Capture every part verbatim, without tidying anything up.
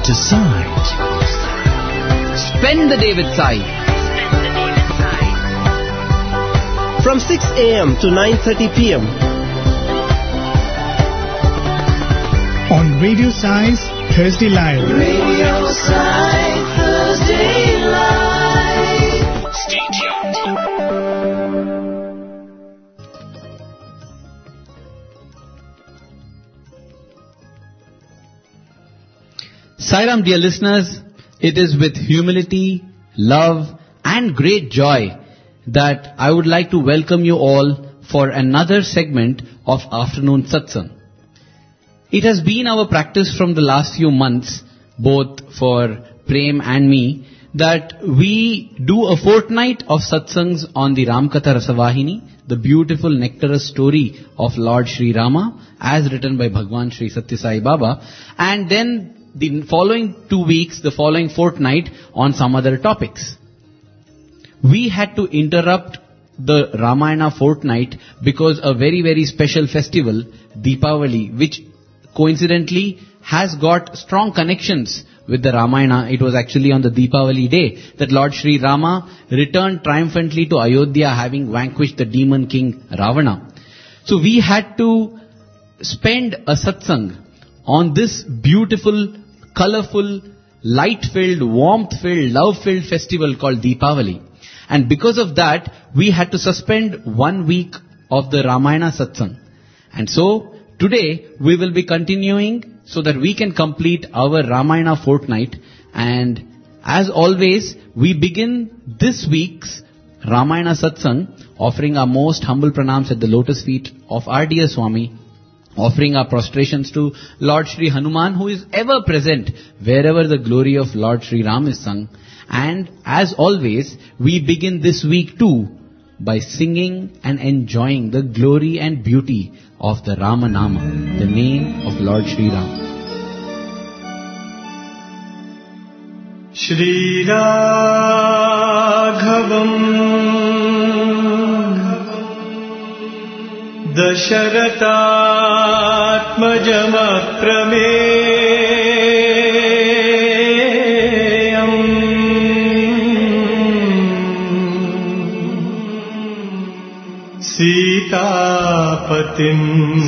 to Sai. Spend the day with Sai. From six a.m. to nine thirty p.m. on Radio Sai's Thursday Live. Radio Sai Thursday Live. Stay tuned. Sairam, dear listeners, it is with humility, love and great joy that I would like to welcome you all for another segment of Afternoon Satsang. It has been our practice from the last few months, both for Prem and me, that we do a fortnight of satsangs on the Ramkatha Rasavahini, the beautiful nectarous story of Lord Sri Rama, as written by Bhagwan Sri Satya Sai Baba, and then the following two weeks, the following fortnight, on some other topics. We had to interrupt the Ramayana fortnight because a very, very special festival, Deepavali, which coincidentally has got strong connections with the Ramayana. It was actually on the Deepavali day that Lord Sri Rama returned triumphantly to Ayodhya, having vanquished the demon king Ravana. So we had to spend a satsang on this beautiful, colorful, light-filled, warmth-filled, love-filled festival called Deepavali. And because of that, we had to suspend one week of the Ramayana satsang. And so, today, we will be continuing so that we can complete our Ramayana fortnight. And as always, we begin this week's Ramayana satsang offering our most humble pranams at the lotus feet of our dear Swami, offering our prostrations to Lord Sri Hanuman, who is ever present wherever the glory of Lord Sri Ram is sung. And as always, we begin this week too by singing and enjoying the glory and beauty of the Ramanama, the name of Lord Sri Ram. Shri Raghavam Dasharatatmajam Prameyam Sitapatim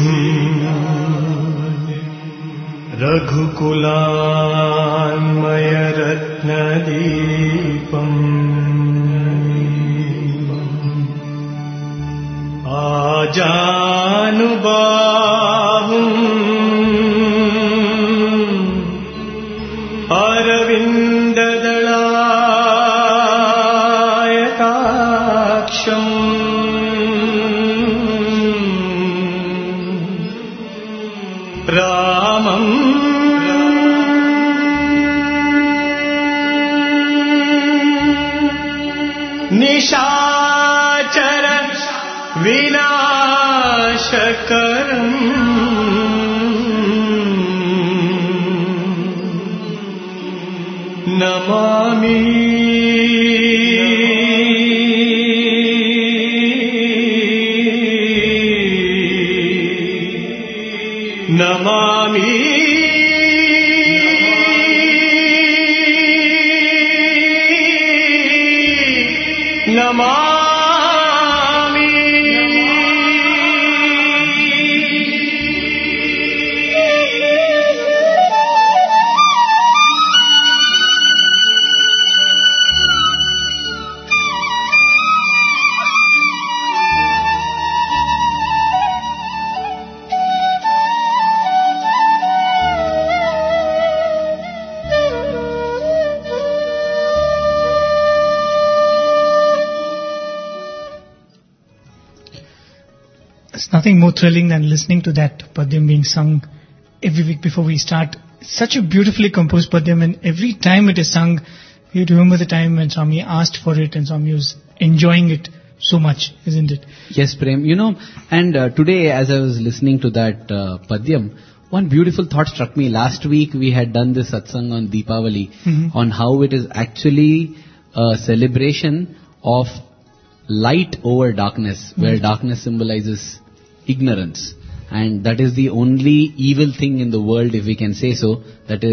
Raghukulanmaya Ratnadipam Ajanubahum Aravindadalayakaksham Ramam Nishachara Vinashakaram Namami Namami Namami Nothing more thrilling than listening to that Padyam being sung every week before we start. Such a beautifully composed Padyam, and every time it is sung, you remember the time when Swami asked for it and Swami was enjoying it so much, isn't it? Yes, Prem. You know, and uh, today as I was listening to that uh, Padyam, one beautiful thought struck me. Last week we had done this satsang on Deepavali, mm-hmm. on how it is actually a celebration of light over darkness, mm-hmm. where darkness symbolizes ignorance. And that is the only evil thing in the world, if we can say so, that is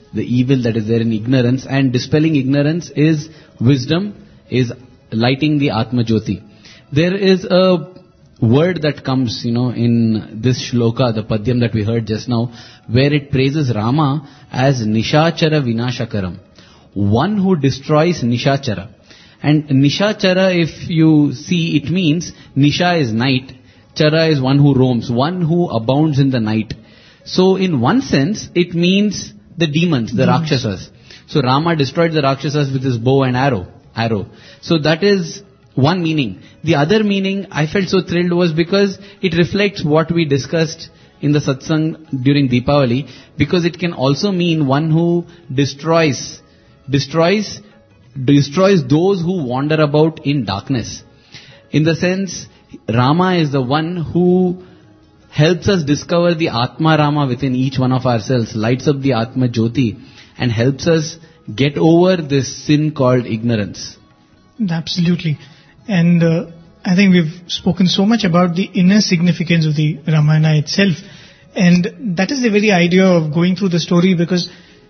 the evil that is there in ignorance, and dispelling ignorance is wisdom, is lighting the Atma Jyoti. There is a word that comes, you know, in this shloka, the padyam that we heard just now, where it praises Rama as Nishachara Vinashakaram, one who destroys Nishachara. And Nishachara, if you see, it means Nisha is night, Chara is one who roams, one who abounds in the night. So in one sense, it means the demons, the Demons. Rakshasas. So Rama destroyed the Rakshasas with his bow and arrow. arrow. So that is one meaning. The other meaning I felt so thrilled was because it reflects what we discussed in the satsang during Deepavali, because it can also mean one who destroys, destroys, destroys those who wander about in darkness. In the sense, Rama is the one who helps us discover the Atma Rama within each one of ourselves, lights up the Atma Jyoti and helps us get over this sin called ignorance. Absolutely. And uh, I think we've spoken so much about the inner significance of the Ramayana itself. And that is the very idea of going through the story, because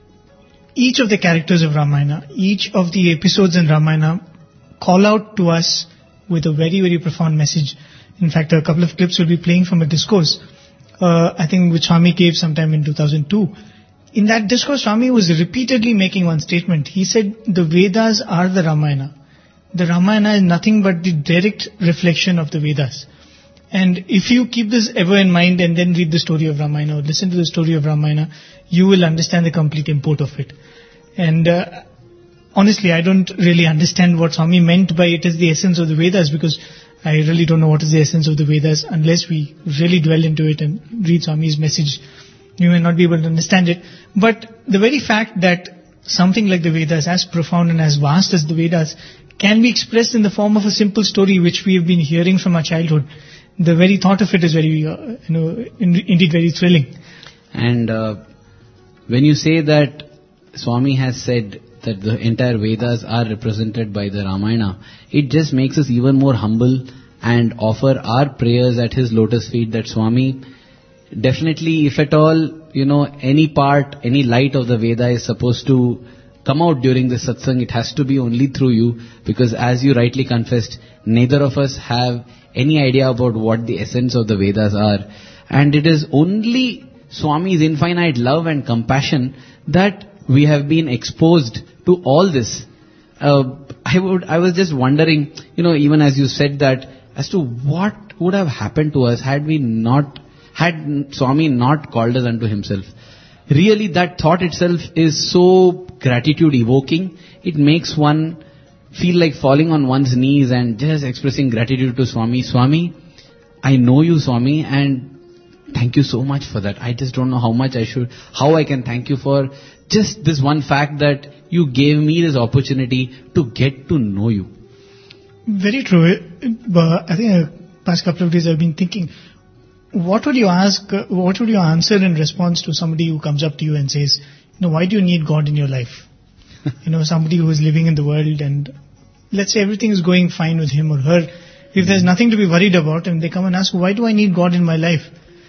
each of the characters of Ramayana, each of the episodes in Ramayana call out to us with a very, very profound message. In fact, a couple of clips will be playing from a discourse, uh, I think which Swami gave sometime in two thousand two. In that discourse, Swami was repeatedly making one statement. He said, the Vedas are the Ramayana. The Ramayana is nothing but the direct reflection of the Vedas. And if you keep this ever in mind and then read the story of Ramayana or listen to the story of Ramayana, you will understand the complete import of it. And uh, honestly, I don't really understand what Swami meant by it is the essence of the Vedas, because I really don't know what is the essence of the Vedas unless we really dwell into it and read Swami's message. You may not be able to understand it. But the very fact that something like the Vedas, as profound and as vast as the Vedas, can be expressed in the form of a simple story which we have been hearing from our childhood, the very thought of it is very, uh, you know, in, indeed very thrilling. And uh, when you say that Swami has said that the entire Vedas are represented by the Ramayana, it just makes us even more humble and offer our prayers at his lotus feet that Swami, definitely if at all, you know, any part, any light of the Veda is supposed to come out during this satsang, it has to be only through you, because as you rightly confessed, neither of us have any idea about what the essence of the Vedas are. And it is only Swami's infinite love and compassion that we have been exposed to all this. Uh, I would, I was just wondering, you know, even as you said that, as to what would have happened to us had we not, had Swami not called us unto himself. Really, that thought itself is so gratitude evoking. It makes one feel like falling on one's knees and just expressing gratitude to Swami. Swami, I know you, Swami, and thank you so much for that. I just don't know how much I should, how I can thank you for just this one fact that you gave me this opportunity to get to know you. Very true. But I think uh, past couple of days I've been thinking, what would you ask, uh, what would you answer in response to somebody who comes up to you and says, you know, why do you need God in your life? You know, somebody who is living in the world and let's say everything is going fine with him or her. If there's nothing to be worried about and they come and ask, why do I need God in my life?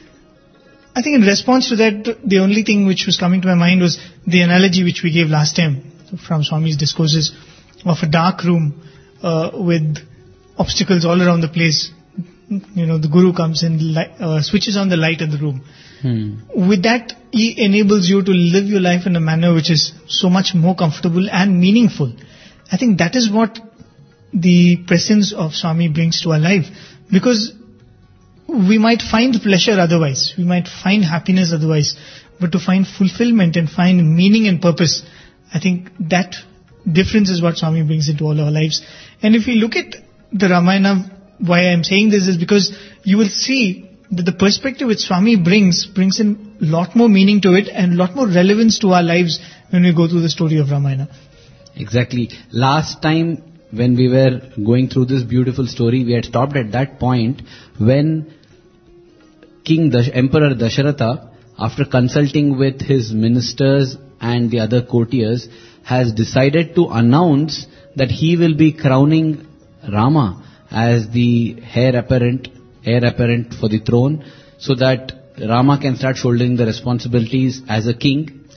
I think in response to that, the only thing which was coming to my mind was the analogy which we gave last time from Swami's discourses of a dark room uh, with obstacles all around the place. You know, the Guru comes in, li- uh, switches on the light in the room. Hmm. With that, he enables you to live your life in a manner which is so much more comfortable and meaningful. I think that is what the presence of Swami brings to our life. Because we might find pleasure otherwise, we might find happiness otherwise, but to find fulfillment and find meaning and purpose, I think that difference is what Swami brings into all our lives. And if we look at the Ramayana, why I am saying this is because you will see that the perspective which Swami brings, brings in a lot more meaning to it and a lot more relevance to our lives when we go through the story of Ramayana. Exactly. Last time when we were going through this beautiful story, we had stopped at that point when King Dash, Emperor Dasharatha, after consulting with his ministers and the other courtiers, has decided to announce that he will be crowning Rama as the heir apparent, heir apparent for the throne, so that Rama can start shouldering the responsibilities as a king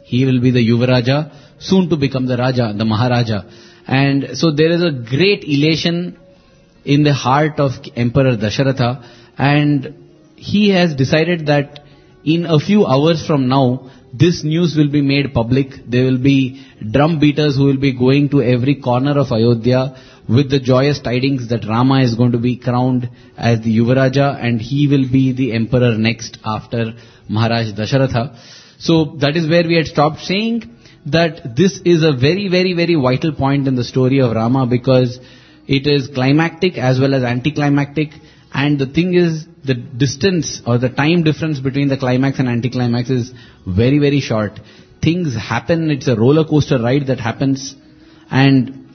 He will be the Yuvaraja, soon to become the Raja, the Maharaja. And so there is a great elation in the heart of Emperor Dasharatha, and he has decided that in a few hours from now, this news will be made public. There will be drum beaters who will be going to every corner of Ayodhya with the joyous tidings that Rama is going to be crowned as the Yuvaraja, and he will be the emperor next after Maharaj Dasharatha. So that is where we had stopped, saying that this is a very, very, very vital point in the story of Rama, because it is climactic as well as anticlimactic. And the thing is, the distance or the time difference between the climax and anticlimax is very, very short. Things happen, it's a roller coaster ride that happens, and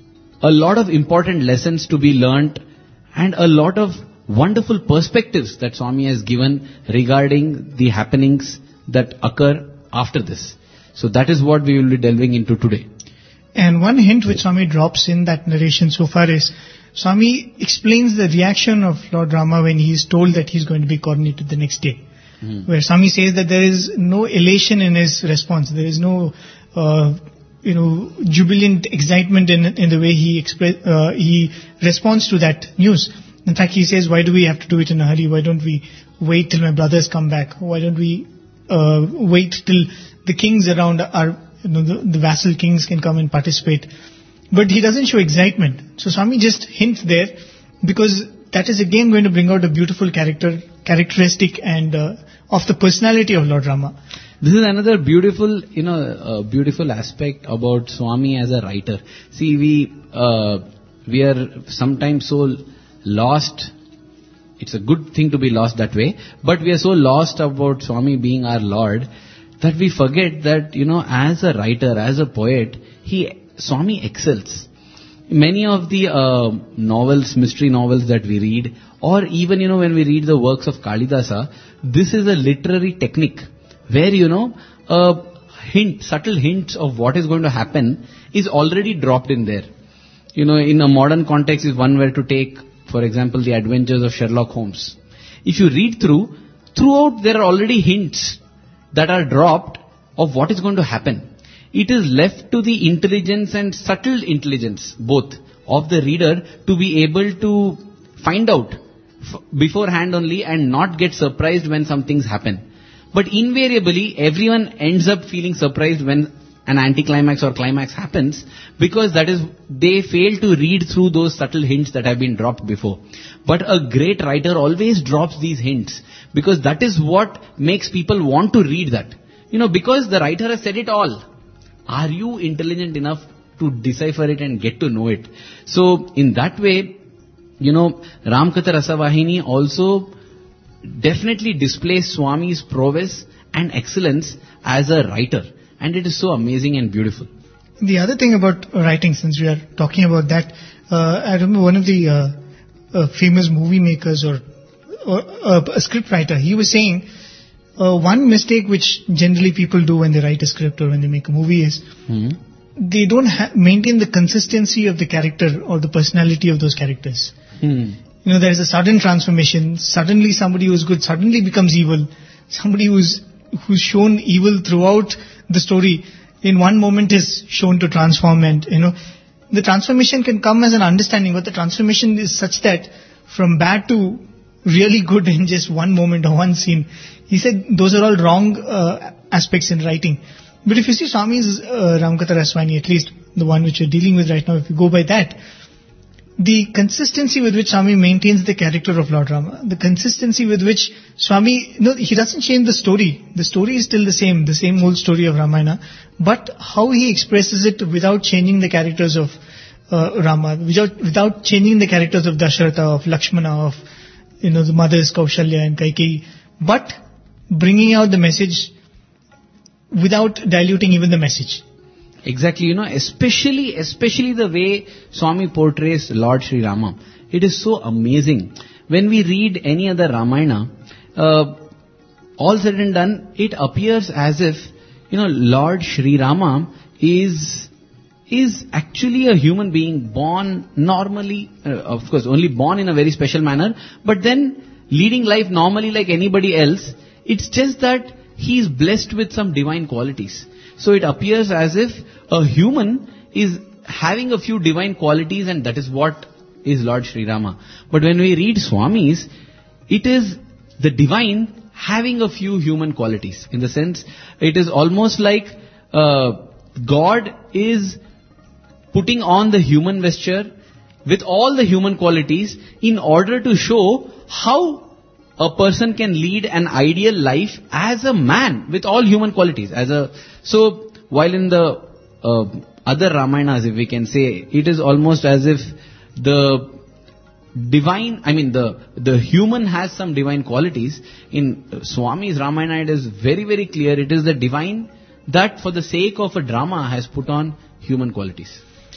a lot of important lessons to be learnt, and a lot of wonderful perspectives that Swami has given regarding the happenings that occur after this. So that is what we will be delving into today. And one hint which Swami drops in that narration so far is, Swami explains the reaction of Lord Rama when he is told that he is going to be coronated the next day. Mm. Where Swami says that there is no elation in his response. There is no, uh, you know, jubilant excitement in in the way he expre- uh, he responds to that news. In fact, he says, why do we have to do it in a hurry? Why don't we wait till my brothers come back? Why don't we uh, wait till the kings around our, you know, the, the vassal kings can come and participate? But he doesn't show excitement. So Swami just hints there, because that is again going to bring out a beautiful character, characteristic and uh, of the personality of Lord Rama. This is another beautiful, you know, uh, beautiful aspect about Swami as a writer. See, we uh, we are sometimes so lost. It's a good thing to be lost that way, but we are so lost about Swami being our Lord that we forget that, you know, as a writer, as a poet, he Swami excels. Many of the uh, novels, mystery novels that we read, or even, you know, when we read the works of Kalidasa, this is a literary technique where, you know, a hint, subtle hints of what is going to happen is already dropped in there. You know, in a modern context, if one were to take, for example, the adventures of Sherlock Holmes, if you read through, throughout there are already hints that are dropped of what is going to happen. It is left to the intelligence and subtle intelligence, both, of the reader to be able to find out f- beforehand only and not get surprised when some things happen. But invariably, everyone ends up feeling surprised when an anticlimax or climax happens, because that is, they fail to read through those subtle hints that have been dropped before. But a great writer always drops these hints, because that is what makes people want to read that. You know, because the writer has said it all. Are you intelligent enough to decipher it and get to know it? So, in that way, you know, Ramakatha Rasavahini also definitely displays Swami's prowess and excellence as a writer. And it is so amazing and beautiful. The other thing about writing, since we are talking about that, uh, I remember one of the uh, uh, famous movie makers or, or uh, a script writer, he was saying, Uh, one mistake which generally people do when they write a script or when they make a movie is mm-hmm. they don't ha- maintain the consistency of the character or the personality of those characters. Mm. You know, there is a sudden transformation. Suddenly somebody who's good suddenly becomes evil. Somebody who's who's shown evil throughout the story in one moment is shown to transform, and, you know, the transformation can come as an understanding, but the transformation is such that from bad to really good in just one moment or one scene. He said those are all wrong uh, aspects in writing. But if you see Swami's uh, Ramakatha Rasavahini, at least the one which you're dealing with right now, if you go by that, the consistency with which Swami maintains the character of Lord Rama, the consistency with which Swami, no, he doesn't change the story. The story is still the same, the same old story of Ramayana, but how he expresses it without changing the characters of uh, Rama, without, without changing the characters of Dasharatha, of Lakshmana, of, you know, the mothers Kaushalya and Kaikeyi, but bringing out the message without diluting even the message. Exactly, you know, especially, especially the way Swami portrays Lord Sri Rama. It is so amazing. When we read any other Ramayana, uh, all said and done, it appears as if, you know, Lord Sri Rama is, is actually a human being born normally, uh, of course, only born in a very special manner, but then leading life normally like anybody else. It's just that he is blessed with some divine qualities. So it appears as if a human is having a few divine qualities, and that is what is Lord Sri Rama. But when we read Swamis, it is the divine having a few human qualities. In the sense, it is almost like uh, God is putting on the human vesture with all the human qualities in order to show how a person can lead an ideal life as a man with all human qualities. As a so while in the uh, other Ramayanas, if we can say, it is almost as if the divine, I mean the the human has some divine qualities. In uh, Swami's Ramayana, it is very very clear. It is the divine that for the sake of a drama has put on human qualities.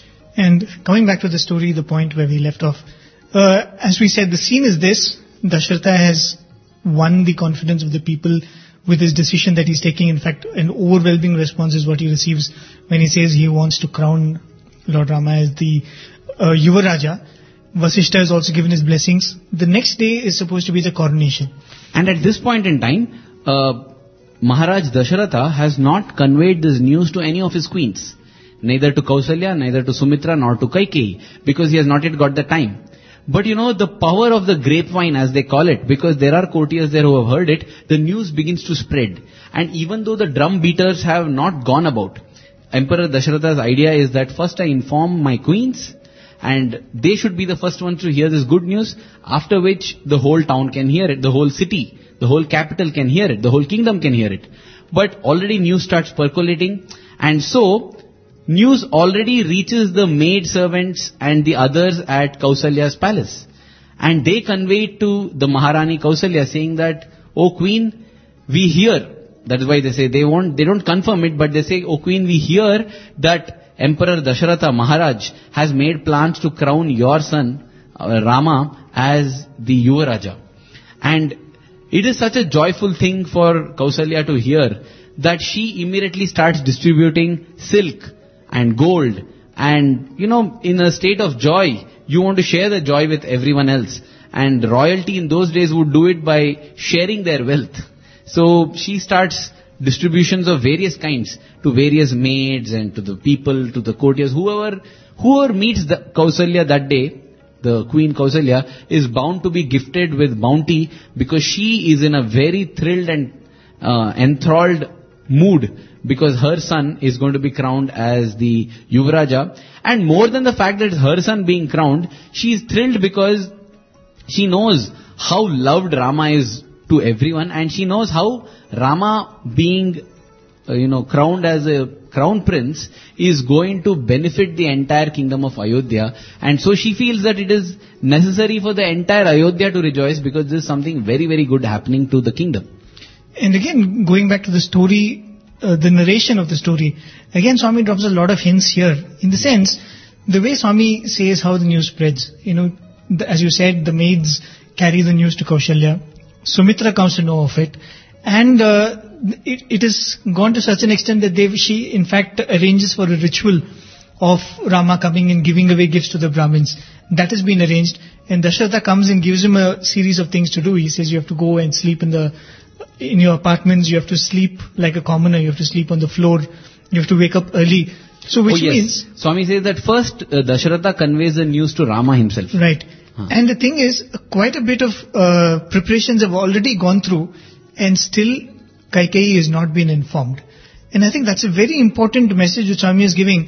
And coming back to the story, the point where we left off, uh, as we said, the scene is this: Dasharatha has won the confidence of the people with his decision that he's taking. In fact, an overwhelming response is what he receives when he says he wants to crown Lord Rama as the uh, Yuva Raja. Vasishta has also given his blessings. The next day is supposed to be the coronation. And at this point in time, uh, Maharaj Dasharatha has not conveyed this news to any of his queens. Neither to Kausalya, neither to Sumitra, nor to Kaikeyi, because he has not yet got the time. But you know, the power of the grapevine, as they call it, because there are courtiers there who have heard it, the news begins to spread. And even though the drum beaters have not gone about, Emperor Dasharatha's idea is that first I inform my queens, and they should be the first ones to hear this good news, after which the whole town can hear it, the whole city, the whole capital can hear it, the whole kingdom can hear it. But already news starts percolating, and so news already reaches the maid servants and the others at Kausalya's palace. And they convey it to the Maharani Kausalya, saying that, "O Queen, we hear," that is why they say, they won't, they don't confirm it, but they say, "O Queen, we hear that Emperor Dasharatha Maharaj has made plans to crown your son, uh, Rama, as the Yuva Raja." And it is such a joyful thing for Kausalya to hear that she immediately starts distributing silk and gold, and you know, in a state of joy, you want to share the joy with everyone else, and royalty in those days would do it by sharing their wealth. So she starts distributions of various kinds to various maids and to the people, to the courtiers, whoever whoever meets the Kausalya that day, the Queen Kausalya is bound to be gifted with bounty, because she is in a very thrilled and uh, enthralled mood, because her son is going to be crowned as the Yuvaraja. And more than the fact that it's her son being crowned, she is thrilled because she knows how loved Rama is to everyone, and she knows how Rama being, uh, you know, crowned as a crown prince is going to benefit the entire kingdom of Ayodhya. And so she feels that it is necessary for the entire Ayodhya to rejoice, because there is something very, very good happening to the kingdom. And again, going back to the story, uh, the narration of the story, again Swami drops a lot of hints here. In the sense, the way Swami says how the news spreads, you know, the, as you said, the maids carry the news to Kaushalya, Sumitra comes to know of it, and uh, it, it has gone to such an extent that they, she in fact arranges for a ritual of Rama coming and giving away gifts to the Brahmins. That has been arranged, and Dasharatha comes and gives him a series of things to do. He says you have to go and sleep in the in your apartments, you have to sleep like a commoner, you have to sleep on the floor, you have to wake up early. So which oh, yes. means... Swami says that first uh, Dasharatha conveys the news to Rama himself. Right. Huh. And the thing is, quite a bit of uh, preparations have already gone through, and still Kaikeyi has not been informed. And I think that's a very important message which Swami is giving.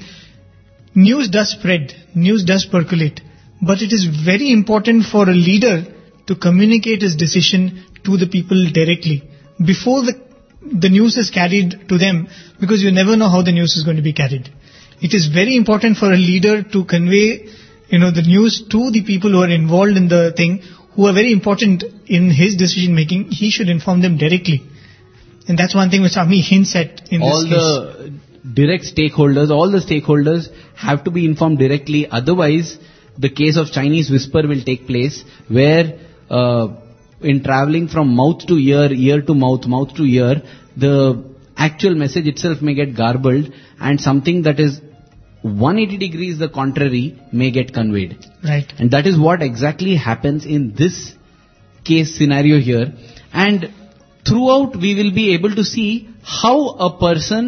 News does spread, news does percolate, but it is very important for a leader to communicate his decision to the people directly, before the, the news is carried to them, because you never know how the news is going to be carried. It is very important for a leader to convey, you know, the news to the people who are involved in the thing, who are very important in his decision making. He should inform them directly. And that's one thing which Swami hints at in all this case. All the direct stakeholders, all the stakeholders have to be informed directly. Otherwise, the case of Chinese whisper will take place, where uh, in traveling from mouth to ear, ear to mouth, mouth to ear, the actual message itself may get garbled, and something that is one hundred eighty degrees the contrary may get conveyed. Right. And that is what exactly happens in this case scenario here. And throughout we will be able to see how a person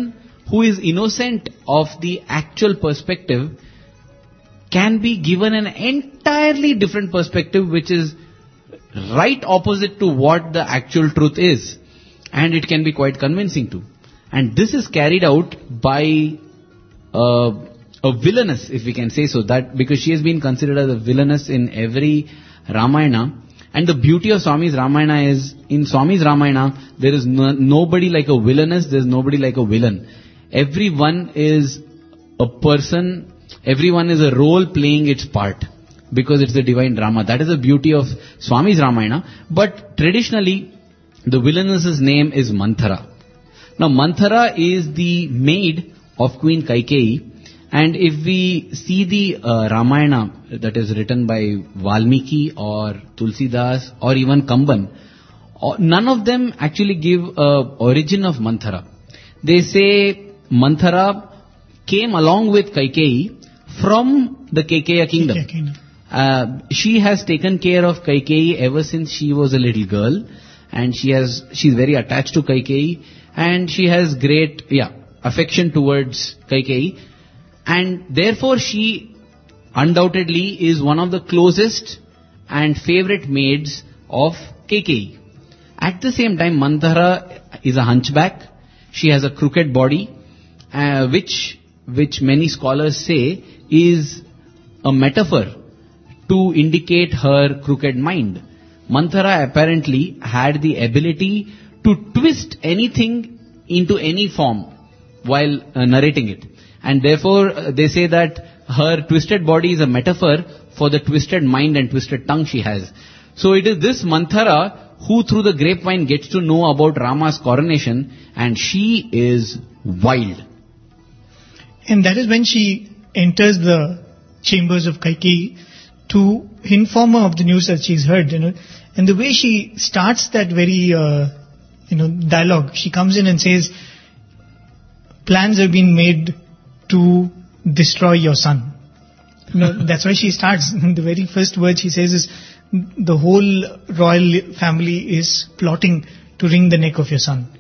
who is innocent of the actual perspective can be given an entirely different perspective which is right opposite to what the actual truth is. And it can be quite convincing too. And this is carried out by uh, a villainess, if we can say so, that because she has been considered as a villainess in every Ramayana. And the beauty of Swami's Ramayana is, in Swami's Ramayana, there is no, nobody like a villainess, there is nobody like a villain. Everyone is a person, everyone is a role playing its part, because it's the divine drama. That is the beauty of Swami's Ramayana. But traditionally, the villainess's name is Manthara. Now, Manthara is the maid of Queen Kaikeyi. And if we see the uh, Ramayana that is written by Valmiki or Tulsidas or even Kamban, uh, none of them actually give a origin of Manthara. They say Manthara came along with Kaikeyi from the Kekeya kingdom. Kekeya kingdom. Uh, she has taken care of Kaikeyi ever since she was a little girl, and she has she's very attached to Kaikeyi, and she has great yeah affection towards Kaikeyi. And therefore she undoubtedly is one of the closest and favorite maids of Kaikeyi. At the same time, Manthara is a hunchback. She has a crooked body, uh, which which many scholars say is a metaphor to indicate her crooked mind. Manthara apparently had the ability to twist anything into any form while uh, narrating it. And therefore, uh, they say that her twisted body is a metaphor for the twisted mind and twisted tongue she has. So it is this Manthara who through the grapevine gets to know about Rama's coronation, and she is wild. And that is when she enters the chambers of Kaikeyi to inform her of the news that she's heard, you know. And the way she starts that very, uh, you know, dialogue, she comes in and says, plans have been made to destroy your son. You know, that's why she starts. The very first word she says is, the whole royal family is plotting to wring the neck of your son.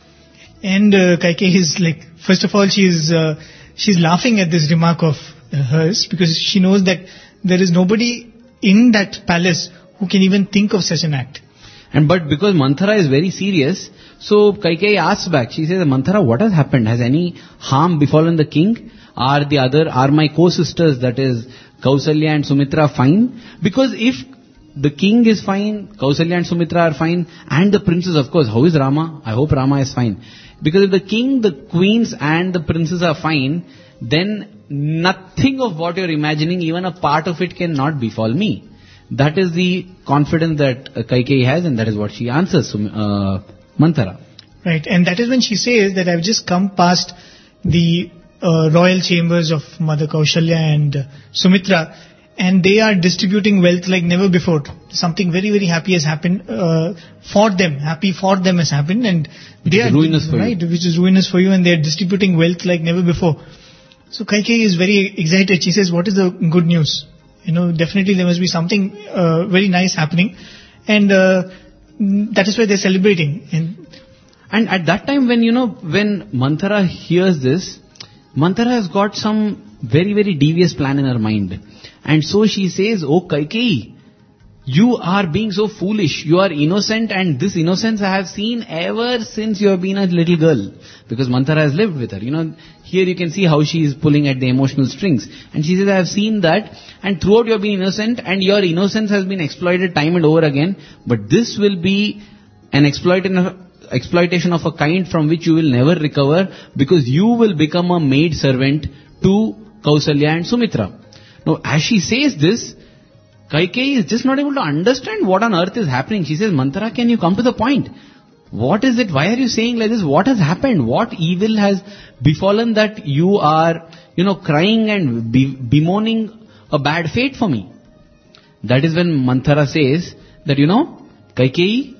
And uh, Kaikeyi is like, first of all, she's uh, she's laughing at this remark of uh, hers, because she knows that there is nobody in that palace who can even think of such an act. And but because Manthara is very serious, so Kaikeyi asks back. She says, Manthara, what has happened? Has any harm befallen the king? Are the other, are my co-sisters, that is Kausalya and Sumitra, fine? Because if the king is fine, Kausalya and Sumitra are fine, and the princes, of course, how is Rama? I hope Rama is fine. Because if the king, the queens and the princes are fine, then nothing of what you're imagining, even a part of it, cannot befall me. That is the confidence that uh, Kaikeyi has, and that is what she answers uh, Manthara. Right, and that is when she says that I've just come past the uh, royal chambers of Mother Kaushalya and uh, Sumitra, and they are distributing wealth like never before. Something very, very happy has happened uh, for them. Happy for them has happened, and which they is are ruinous for right, you. which is ruinous for you, and they are distributing wealth like never before. So Kaikeyi is very excited. She says, "What is the good news? You know, definitely there must be something uh, very nice happening," and uh, that is why they're celebrating. And and at that time, when you know, when Manthara hears this, Manthara has got some very, very devious plan in her mind. And so she says, "Oh Kaikeyi, you are being so foolish. You are innocent, and this innocence I have seen ever since you have been a little girl." Because Manthara has lived with her. You know, here you can see how she is pulling at the emotional strings. And she says, "I have seen that, and throughout you have been innocent, and your innocence has been exploited time and over again. But this will be an exploitation exploitation of a kind from which you will never recover, because you will become a maid servant to Kausalya and Sumitra." Now, as she says this, Kaikeyi is just not able to understand what on earth is happening. She says, "Manthara, can you come to the point? What is it? Why are you saying like this? What has happened? What evil has befallen that you are, you know, crying and be- bemoaning a bad fate for me?" That is when Manthara says that, you know, Kaikeyi,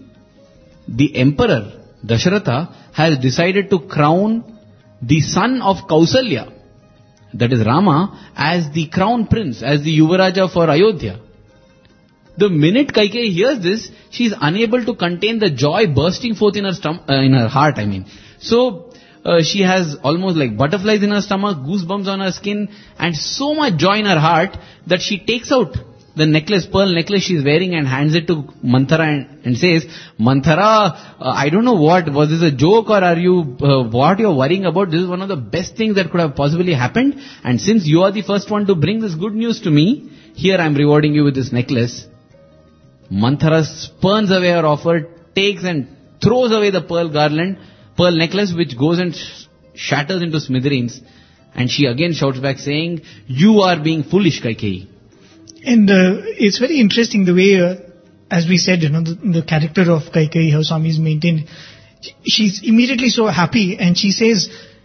the emperor, Dasharatha, has decided to crown the son of Kausalya, that is Rama, as the crown prince, as the Yuvaraja for Ayodhya. The minute Kaikeyi hears this, she is unable to contain the joy bursting forth in her stom- uh, in her heart, I mean. So, uh, she has almost like butterflies in her stomach, goosebumps on her skin, and so much joy in her heart that she takes out the necklace, pearl necklace she's wearing, and hands it to Manthara and, and says, Manthara, uh, I don't know what, was this a joke or are you, uh, what you're worrying about? This is one of the best things that could have possibly happened. And since you are the first one to bring this good news to me, here I'm rewarding you with this necklace. Manthara spurns away her offer, takes and throws away the pearl garland, pearl necklace, which goes and sh- shatters into smithereens. And she again shouts back saying, you are being foolish, Kaikeyi. And uh, it's very interesting the way, uh, as we said, you know, the, the character of Kaikeyi, how Swami is maintained. She's immediately so happy, and she says,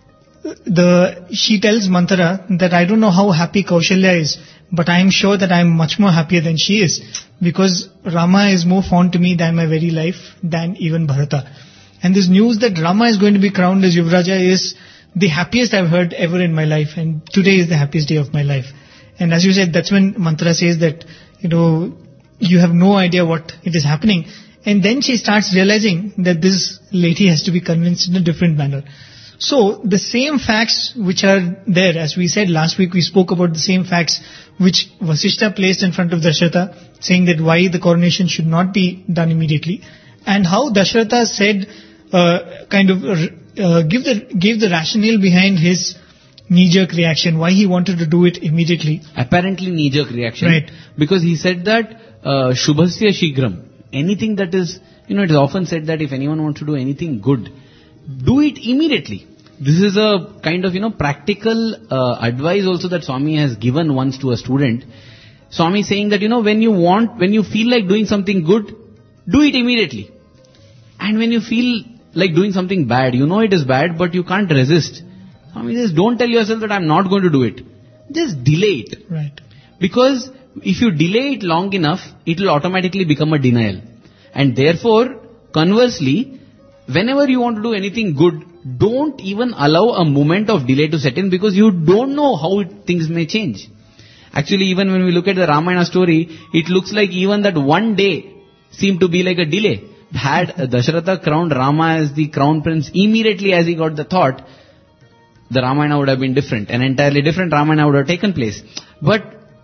the she tells Manthara that I don't know how happy Kaushalya is, but I am sure that I am much more happier than she is, because Rama is more fond to me than my very life, than even Bharata. And this news that Rama is going to be crowned as Yuvaraja is the happiest I've heard ever in my life, and today is the happiest day of my life. And as you said, that's when Manthara says that, you know, you have no idea what it is happening. And then she starts realizing that this lady has to be convinced in a different manner. So the same facts which are there, as we said last week, we spoke about the same facts which Vasishtha placed in front of Dasharatha, saying that why the coronation should not be done immediately, and how Dasharatha said, uh, kind of uh, give the gave the rationale behind his knee-jerk reaction, why he wanted to do it immediately. Apparently knee-jerk reaction. Right. Because he said that, uh, Shubhasya Shigram, anything that is, you know, it is often said that if anyone wants to do anything good, do it immediately. This is a kind of, you know, practical uh, advice also that Swami has given once to a student. Swami is saying that, you know, when you want, when you feel like doing something good, do it immediately. And when you feel like doing something bad, you know it is bad, but you can't resist. Swami says, don't tell yourself that I'm not going to do it. Just delay it. Right. Because if you delay it long enough, it will automatically become a denial. And therefore, conversely, whenever you want to do anything good, don't even allow a moment of delay to set in, because you don't know how it, things may change. Actually, even when we look at the Ramayana story, it looks like even that one day seemed to be like a delay. Had Dasharatha crowned Rama as the crown prince immediately as he got the thought, the Ramayana would have been different. An entirely different Ramayana would have taken place. But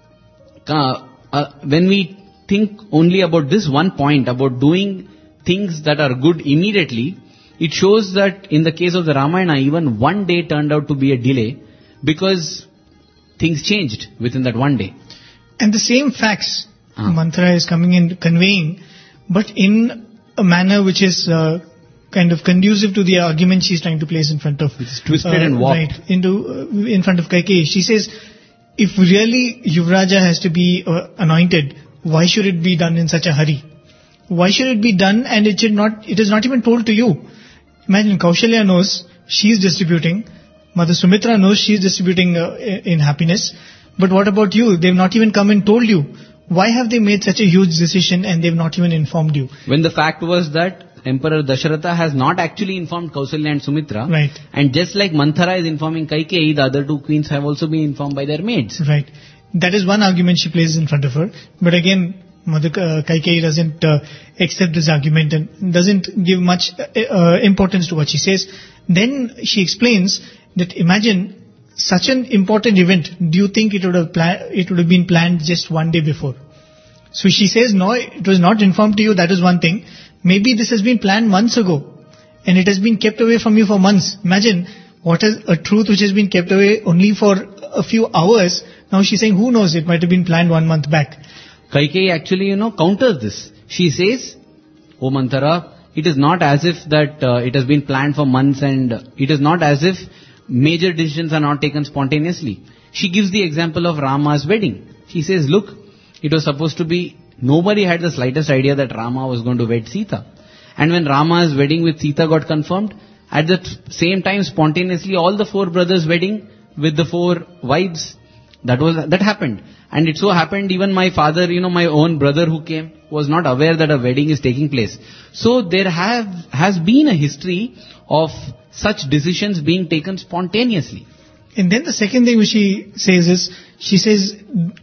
uh, uh, when we think only about this one point, about doing things that are good immediately, it shows that in the case of the Ramayana, even one day turned out to be a delay, because things changed within that one day. And the same facts Ah. Manthara is coming in conveying, but in a manner which is uh, kind of conducive to the argument she's trying to place in front of. It's twisted and warped. Right, into, uh, in front of Kaikeyi. She says, if really Yuvaraja has to be uh, anointed, why should it be done in such a hurry? Why should it be done and it should not, it is not even told to you? Imagine Kaushalya knows she is distributing, Mother Sumitra knows she is distributing uh, in happiness, but what about you? They've not even come and told you. Why have they made such a huge decision and they've not even informed you? When the fact was that Emperor Dasharatha has not actually informed Kausalya and Sumitra. Right. And just like Manthara is informing Kaikeyi, the other two queens have also been informed by their maids. Right. That is one argument she places in front of her. But again, Mother uh, Kaikeyi doesn't uh, accept this argument and doesn't give much uh, uh, importance to what she says. Then she explains that imagine such an important event. Do you think it would have pla- it would have been planned just one day before? So she says, no, it was not informed to you. That is one thing. Maybe this has been planned months ago and it has been kept away from you for months. Imagine what is a truth which has been kept away only for a few hours. Now she's saying, who knows, it might have been planned one month back. Kaikeyi actually, you know, counters this. She says, O Manthara, it is not as if that uh, it has been planned for months, and uh, it is not as if major decisions are not taken spontaneously. She gives the example of Rama's wedding. She says, look, it was supposed to be, nobody had the slightest idea that Rama was going to wed Sita. And when Rama's wedding with Sita got confirmed, at the t- same time, spontaneously, all the four brothers' wedding with the four wives, that was that happened. And it so happened, even my father, you know, my own brother who came, was not aware that a wedding is taking place. So there have has been a history of such decisions being taken spontaneously. And then the second thing which she says is, she says,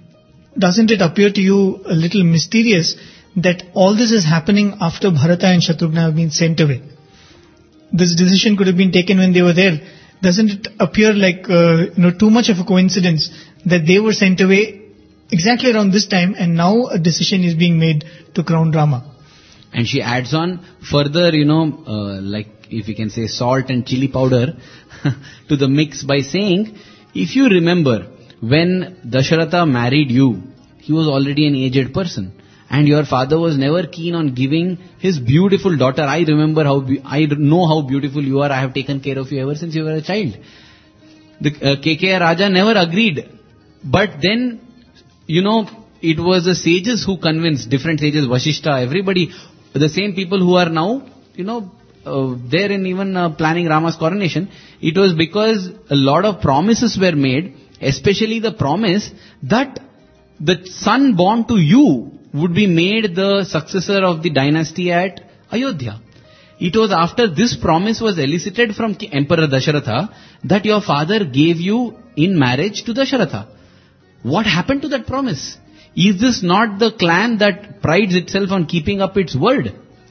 doesn't it appear to you a little mysterious that all this is happening after Bharata and Shatrugna have been sent away? this decision could have been taken when they were there, doesn't it appear like uh, you know too much of a coincidence that they were sent away exactly around this time, and now a decision is being made to crown Rama? And she adds on further, you know, uh, like if you can say salt and chili powder to the mix by saying, if you remember, when Dasharatha married you, he was already an aged person. And your father was never keen on giving his beautiful daughter. I remember how, be- I know how beautiful you are. I have taken care of you ever since you were a child. The uh, K K R Raja never agreed. But then, you know, it was the sages who convinced, different sages, Vashishta, everybody, the same people who are now, you know, uh, there in even uh, planning Rama's coronation. It was because a lot of promises were made, especially the promise that the son born to you would be made the successor of the dynasty at Ayodhya. It was after this promise was elicited from Emperor Dasharatha that your father gave you in marriage to Dasharatha. What happened to that promise? Is this not the clan that prides itself on keeping up its word?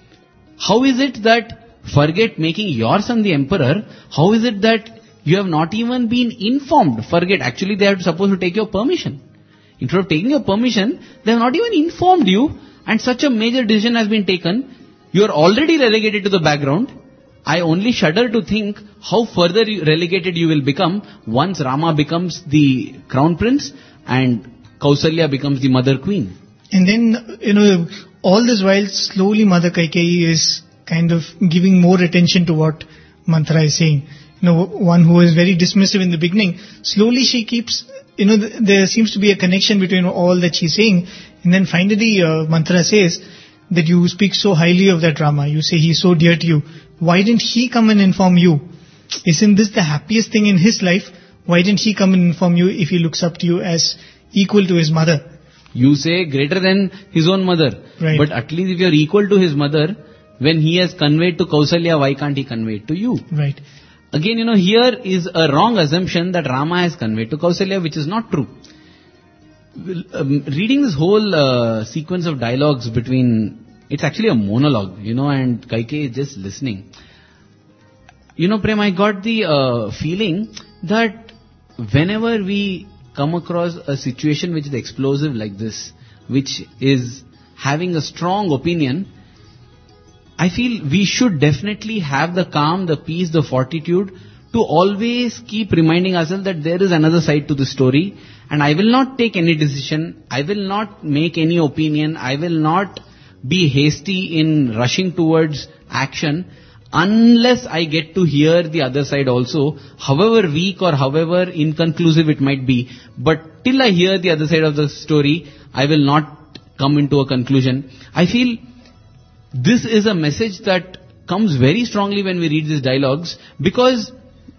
How is it that, forget making your son the emperor, how is it that you have not even been informed? Forget, actually they are supposed to take your permission. Instead of taking your permission, they have not even informed you, and such a major decision has been taken. You are already relegated to the background. I only shudder to think how further relegated you will become once Rama becomes the crown prince and Kausalya becomes the mother queen. And then, you know, all this while slowly Mother Kaikeyi is kind of giving more attention to what Manthara is saying. You know, one who is very dismissive in the beginning, slowly she keeps, you know, th- there seems to be a connection between all that she's saying. And then finally, uh, Manthara says that you speak so highly of that Rama. You say he's so dear to you. Why didn't he come and inform you? Isn't this the happiest thing in his life? Why didn't he come and inform you if he looks up to you as equal to his mother? You say greater than his own mother. Right. But at least if you are equal to his mother, when he has conveyed to Kausalya, why can't he convey it to you? Right. Again, you know, here is a wrong assumption that Rama has conveyed to Kausalya, which is not true. Um, reading this whole uh, sequence of dialogues between, it's actually a monologue, you know, and Kaikeyi is just listening. You know, Prem, I got the uh, feeling that whenever we come across a situation which is explosive like this, which is having a strong opinion, I feel we should definitely have the calm, the peace, the fortitude to always keep reminding ourselves that there is another side to the story, and I will not take any decision, I will not make any opinion, I will not be hasty in rushing towards action unless I get to hear the other side also, however weak or however inconclusive it might be. But till I hear the other side of the story, I will not come into a conclusion. I feel this is a message that comes very strongly when we read these dialogues, because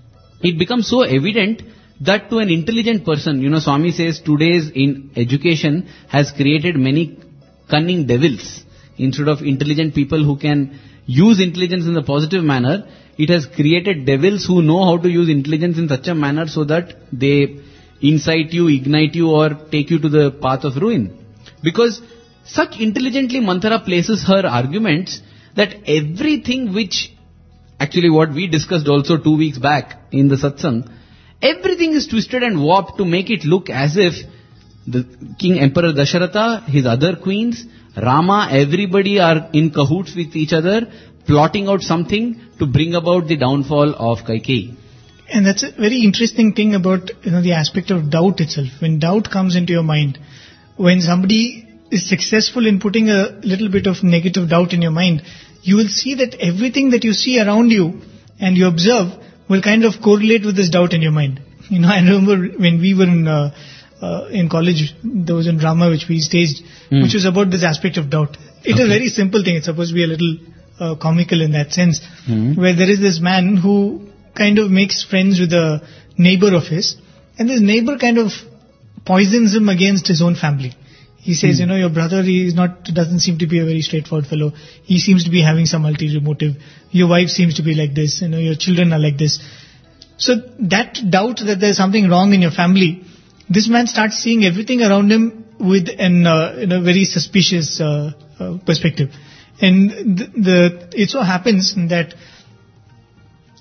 it becomes so evident that to an intelligent person, you know, Swami says today's in education has created many cunning devils. Instead of intelligent people who can use intelligence in a positive manner, it has created devils who know how to use intelligence in such a manner so that they incite you, ignite you, or take you to the path of ruin. Because such intelligently Manthara places her arguments that everything which, actually what we discussed also two weeks back in the satsang, everything is twisted and warped to make it look as if the King Emperor Dasharatha, his other queens, Rama, everybody are in cahoots with each other, plotting out something to bring about the downfall of Kaikeyi. And that's a very interesting thing about, you know, the aspect of doubt itself. When doubt comes into your mind, when somebody is successful in putting a little bit of negative doubt in your mind, you will see that everything that you see around you and you observe will kind of correlate with this doubt in your mind. You know, I remember when we were in uh, uh, in college, there was a drama which we staged, mm. which was about this aspect of doubt. It okay. is a very simple thing. It's supposed to be a little uh, comical in that sense, mm. where there is this man who kind of makes friends with a neighbor of his, and this neighbor kind of poisons him against his own family. He says, mm. you know, your brother, he is not, doesn't seem to be a very straightforward fellow. He seems to be having some ulterior motive. Your wife seems to be like this. You know, your children are like this. So that doubt that there's something wrong in your family, this man starts seeing everything around him with an, uh, in a very suspicious uh, uh, perspective. And the, the it so happens that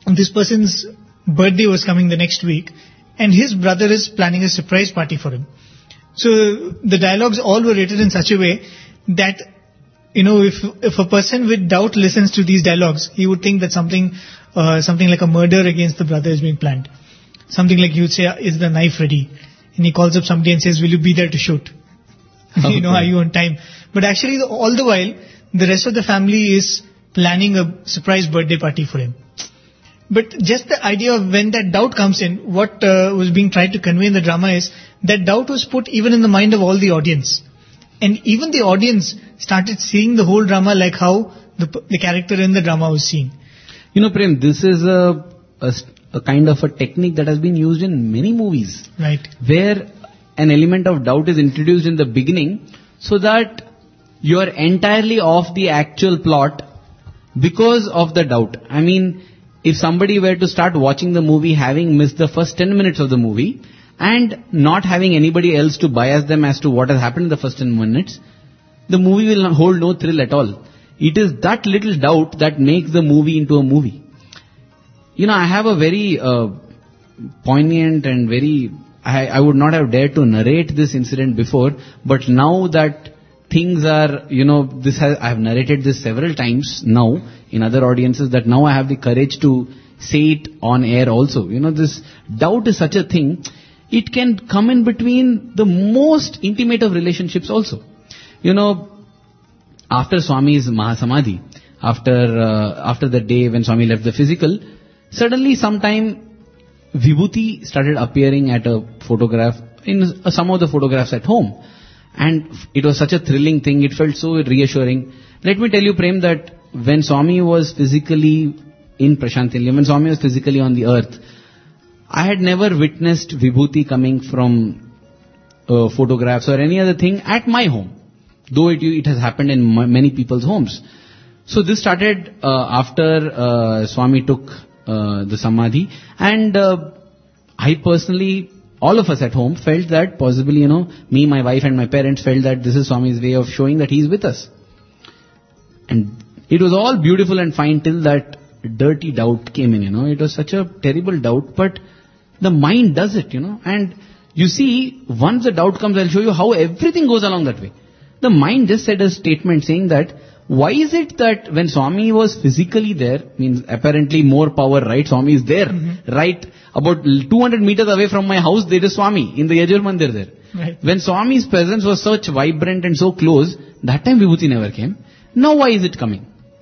this person's birthday was coming the next week, and his brother is planning a surprise party for him. So the dialogues all were written in such a way that, you know, if if a person with doubt listens to these dialogues, he would think that something uh, something like a murder against the brother is being planned. Something like you'd say, is the knife ready? And he calls up somebody and says, will you be there to shoot? Okay. You know, are you on time? But actually, the, all the while, the rest of the family is planning a surprise birthday party for him. But just the idea of when that doubt comes in, what uh, was being tried to convey in the drama is that doubt was put even in the mind of all the audience. And even the audience started seeing the whole drama like how the, the character in the drama was seen. You know, Prem, this is a, a, a kind of a technique that has been used in many movies. Right. Where an element of doubt is introduced in the beginning so that you are entirely off the actual plot because of the doubt. I mean, if somebody were to start watching the movie having missed the first ten minutes of the movie and not having anybody else to bias them as to what has happened in the first ten minutes, the movie will hold no thrill at all. It is that little doubt that makes the movie into a movie. You know, I have a very uh, poignant and very, I, I would not have dared to narrate this incident before, but now that things are, you know, this has, I have narrated this several times now in other audiences, that now I have the courage to say it on air also. You know, this doubt is such a thing, it can come in between the most intimate of relationships also. You know, after Swami's Mahasamadhi, after uh, after the day when Swami left the physical, suddenly sometime Vibhuti started appearing at a photograph, in uh, some of the photographs at home. And it was such a thrilling thing, it felt so reassuring. Let me tell you, Prem, that when Swami was physically in Prashant Nilayam, when Swami was physically on the earth, I had never witnessed Vibhuti coming from uh, photographs or any other thing at my home. Though it, it has happened in m- many people's homes. So this started uh, after uh, Swami took uh, the Samadhi, and uh, I personally, all of us at home felt that possibly, you know, me, my wife and my parents felt that this is Swami's way of showing that he is with us. And it was all beautiful and fine till that dirty doubt came in, you know. It was such a terrible doubt, but the mind does it, you know. And you see, once the doubt comes, I'll show you how everything goes along that way. The mind just said a statement saying that, why is it that when Swami was physically there, means apparently more power, right? Swami is there, mm-hmm. right? About two hundred meters away from my house, there is Swami in the Yajur Mandir there. Right. When Swami's presence was such vibrant and so close, that time Vibhuti never came. Now why is it coming?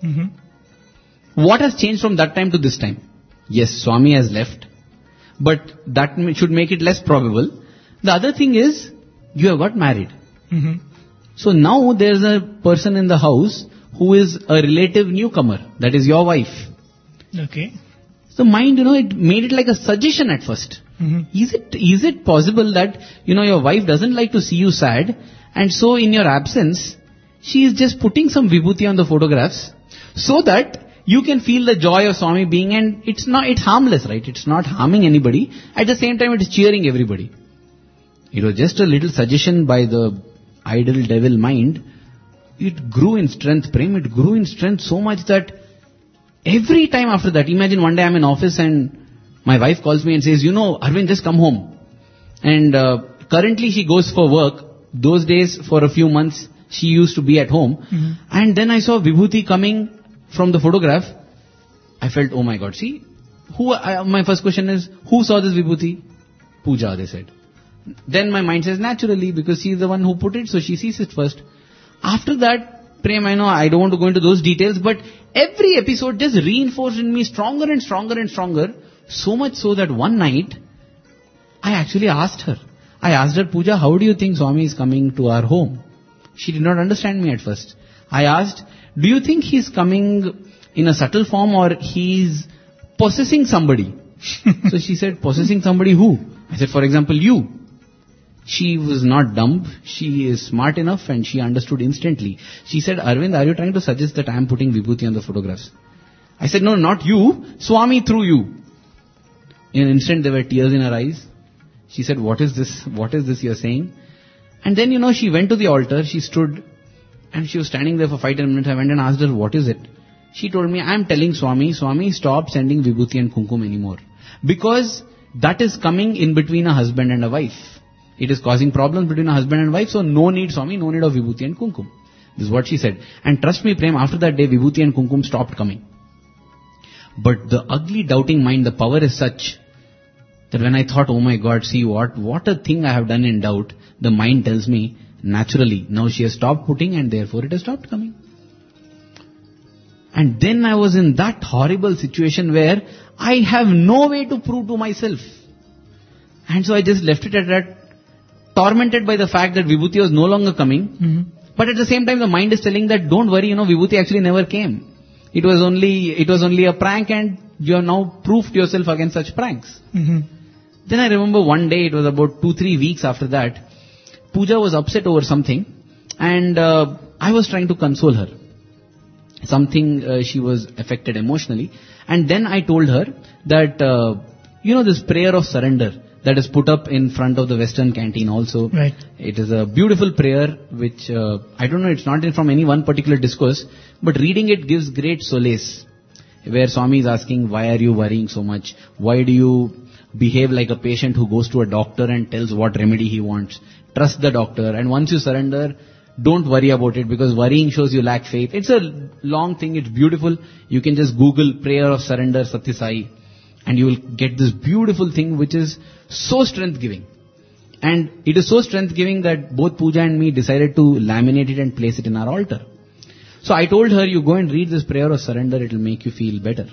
Mm-hmm. What has changed from that time to this time? Yes, Swami has left, but that should make it less probable. The other thing is, you have got married. Mm-hmm. So now there is a person in the house who is a relative newcomer. That is your wife. Okay. So mind, you know, it made it like a suggestion at first. Mm-hmm. Is it is it possible that, you know, your wife doesn't like to see you sad, and so in your absence, she is just putting some vibhuti on the photographs so that you can feel the joy of Swami being, and it's not, it's harmless, right? It's not harming anybody. At the same time, it is cheering everybody. It was just a little suggestion by the idle devil mind. It grew in strength, Prem. It grew in strength so much that every time after that, imagine one day I'm in office and my wife calls me and says, you know, Arvind, just come home. And uh, currently she goes for work. Those days, for a few months, she used to be at home. Mm-hmm. And then I saw Vibhuti coming from the photograph. I felt, oh my God, see, who? I, my first question is, who saw this Vibhuti? Pooja, they said. Then my mind says, naturally, because she is the one who put it, so she sees it first. After that, Prem, I know I don't want to go into those details, but every episode just reinforced in me stronger and stronger and stronger, so much so that one night, I actually asked her. I asked her, Pooja, how do you think Swami is coming to our home? She did not understand me at first. I asked, do you think he's coming in a subtle form or he's possessing somebody? So she said, possessing somebody who? I said, for example, you. She was not dumb. She is smart enough and she understood instantly. She said, Arvind, are you trying to suggest that I am putting vibhuti on the photographs? I said, no, not you. Swami through you. In an instant, there were tears in her eyes. She said, what is this? What is this you're saying? And then, you know, she went to the altar. She stood and she was standing there for five, ten minutes. I went and asked her, what is it? She told me, I am telling Swami, Swami, stop sending Vibhuti and Kumkum anymore. Because that is coming in between a husband and a wife. It is causing problems between a husband and wife, so no need, Swami, no need of Vibhuti and Kumkum. This is what she said. And trust me, Prem, after that day, Vibhuti and Kumkum stopped coming. But the ugly doubting mind, the power is such that when I thought, oh my God, see what, what a thing I have done in doubt, the mind tells me, naturally, now she has stopped putting and therefore it has stopped coming. And then I was in that horrible situation where I have no way to prove to myself. And so I just left it at that, tormented by the fact that Vibhuti was no longer coming. Mm-hmm. But at the same time, the mind is telling that, don't worry, you know, Vibhuti actually never came. It was only, it was only a prank and you have now proved yourself against such pranks. Mm-hmm. Then I remember one day, it was about two, three weeks after that, Pooja was upset over something and uh, I was trying to console her. Something, uh, she was affected emotionally. And then I told her that, uh, you know, this prayer of surrender that is put up in front of the Western canteen also. Right. It is a beautiful prayer which, uh, I don't know, it's not in from any one particular discourse, but reading it gives great solace. Where Swami is asking, why are you worrying so much? Why do you behave like a patient who goes to a doctor and tells what remedy he wants? Trust the doctor, and once you surrender, don't worry about it, because worrying shows you lack faith. It's a long thing, it's beautiful. You can just Google prayer of surrender Satya Sai and you will get this beautiful thing which is so strength giving. And it is so strength giving that both Pooja and me decided to laminate it and place it in our altar. So I told her, you go and read this prayer of surrender, it will make you feel better.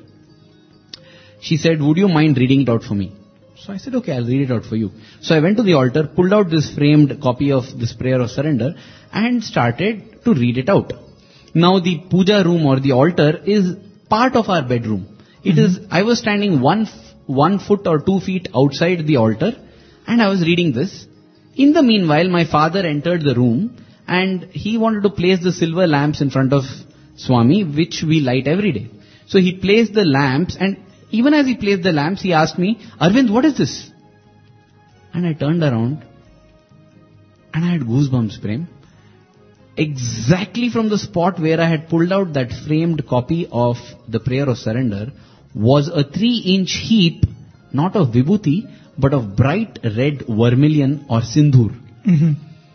She said, would you mind reading it out for me? So I said, okay, I'll read it out for you. So I went to the altar, pulled out this framed copy of this prayer of surrender and started to read it out. Now the puja room or the altar is part of our bedroom. It mm-hmm. is, I was standing one, one foot or two feet outside the altar and I was reading this. In the meanwhile, my father entered the room and he wanted to place the silver lamps in front of Swami, which we light every day. So he placed the lamps, and even as he placed the lamps, he asked me, Arvind, what is this? And I turned around and I had goosebumps, Prem. Exactly from the spot where I had pulled out that framed copy of the prayer of surrender was a three-inch heap, not of vibhuti, but of bright red vermilion or sindhur. Mm-hmm.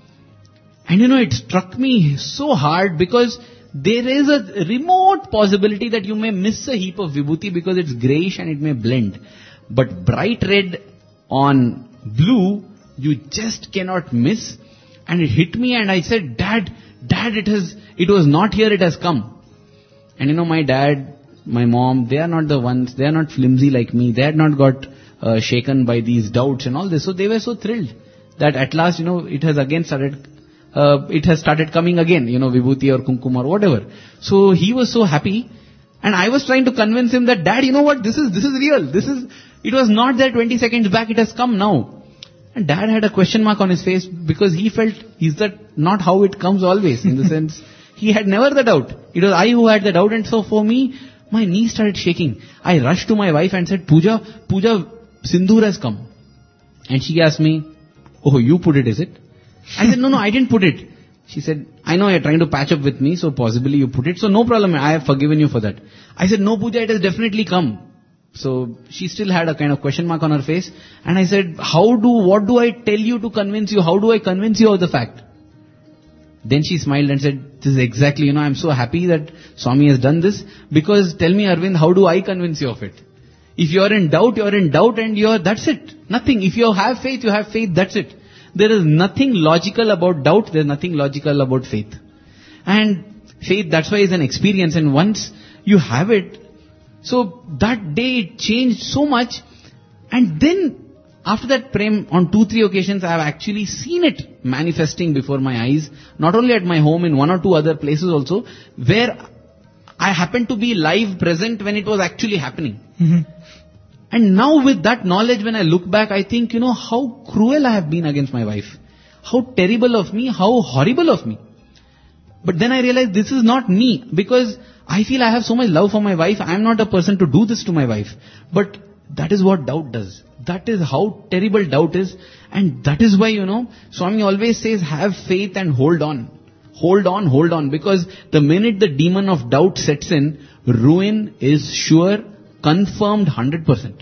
And you know, it struck me so hard because there is a remote possibility that you may miss a heap of vibhuti because it's greyish and it may blend. But bright red on blue, you just cannot miss. And it hit me and I said, Dad, Dad, it has, it was not here, it has come. And you know, my dad, my mom, they are not the ones, they are not flimsy like me. They had not got uh, shaken by these doubts and all this. So they were so thrilled that at last, you know, it has again started Uh, it has started coming again, you know, vibhuti or kumkum or whatever. So he was so happy, and I was trying to convince him that, Dad, you know what, this is, this is real, this is, it was not there twenty seconds back, it has come now. And Dad had a question mark on his face because he felt, is that not how it comes always, in the sense, he had never the doubt. It was I who had the doubt, and so for me, my knees started shaking. I rushed to my wife and said, Pooja, Pooja, Sindhur has come. And she asked me, oh, you put it, is it? I said, no, no, I didn't put it. She said, I know you're trying to patch up with me, so possibly you put it. So no problem, I have forgiven you for that. I said, no, Pooja, it has definitely come. So she still had a kind of question mark on her face. And I said, how do, what do I tell you to convince you? How do I convince you of the fact? Then she smiled and said, this is exactly, you know, I'm so happy that Swami has done this. Because tell me, Arvind, how do I convince you of it? If you're in doubt, you're in doubt and you're, that's it. Nothing. If you have faith, you have faith, that's it. There is nothing logical about doubt. There is nothing logical about faith. And faith, that's why, is an experience. And once you have it, so that day it changed so much. And then, after that, Prem, on two, three occasions, I have actually seen it manifesting before my eyes. Not only at my home, in one or two other places also, where I happened to be live present when it was actually happening. Mm-hmm. And now with that knowledge, when I look back, I think, you know, how cruel I have been against my wife. How terrible of me, how horrible of me. But then I realized this is not me, because I feel I have so much love for my wife. I am not a person to do this to my wife. But that is what doubt does. That is how terrible doubt is. And that is why, you know, Swami always says, have faith and hold on. hold on, hold on, because the minute the demon of doubt sets in, ruin is sure, confirmed one hundred percent.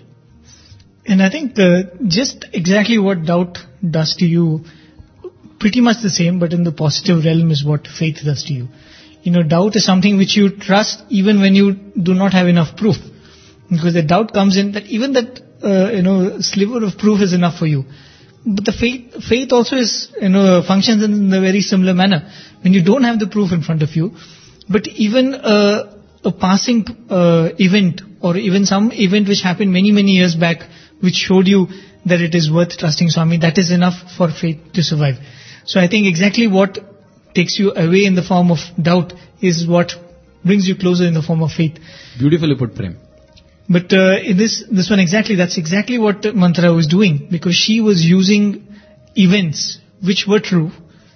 And I think uh, just exactly what doubt does to you, pretty much the same, but in the positive realm is what faith does to you. You know, doubt is something which you trust even when you do not have enough proof. Because the doubt comes in that even that, uh, you know, sliver of proof is enough for you. But the faith, faith also is, you know, functions in a very similar manner. When you don't have the proof in front of you, but even uh, a passing uh, event or even some event which happened many, many years back which showed you that it is worth trusting Swami, that is enough for faith to survive. So I think exactly what takes you away in the form of doubt is what brings you closer in the form of faith. Beautifully put, Prem. But uh, in this this one exactly, that's exactly what Manthara was doing, because she was using events which were true,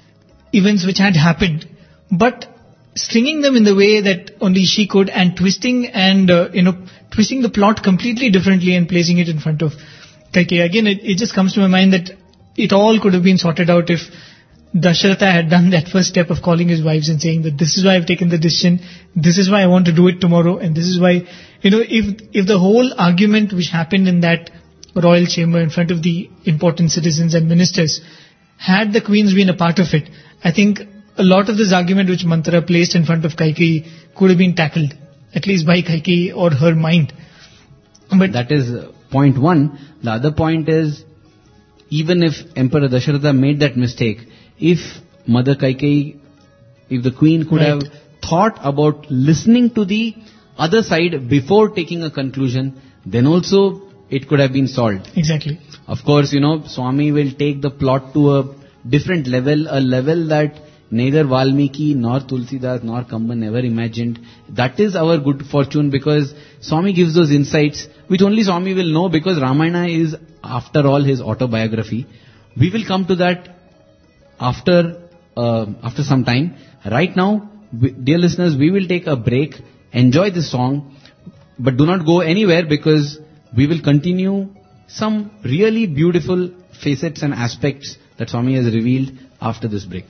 events which had happened, but stringing them in the way that only she could and twisting and, uh, you know, twisting the plot completely differently and placing it in front of Kaikeyi. Again, it, it just comes to my mind that it all could have been sorted out if Dasharatha had done that first step of calling his wives and saying that this is why I've taken the decision, this is why I want to do it tomorrow, and this is why, you know, if if the whole argument which happened in that royal chamber in front of the important citizens and ministers, had the queens been a part of it, I think a lot of this argument which Manthara placed in front of Kaikeyi could have been tackled, at least by Kaikeyi or her mind. But that is uh, point one. The other point is, even if Emperor Dasharatha made that mistake, if Mother Kaikeyi, if the queen could Right. have thought about listening to the other side before taking a conclusion, then also it could have been solved. Exactly. Of course, you know, Swami will take the plot to a different level, a level that neither Valmiki nor Tulsidas nor Kamban ever imagined. That is our good fortune, because Swami gives those insights which only Swami will know, because Ramayana is after all his autobiography. We will come to that after uh, after some time. Right now, we, dear listeners, we will take a break, enjoy this song, but do not go anywhere, because we will continue some really beautiful facets and aspects that Swami has revealed after this break.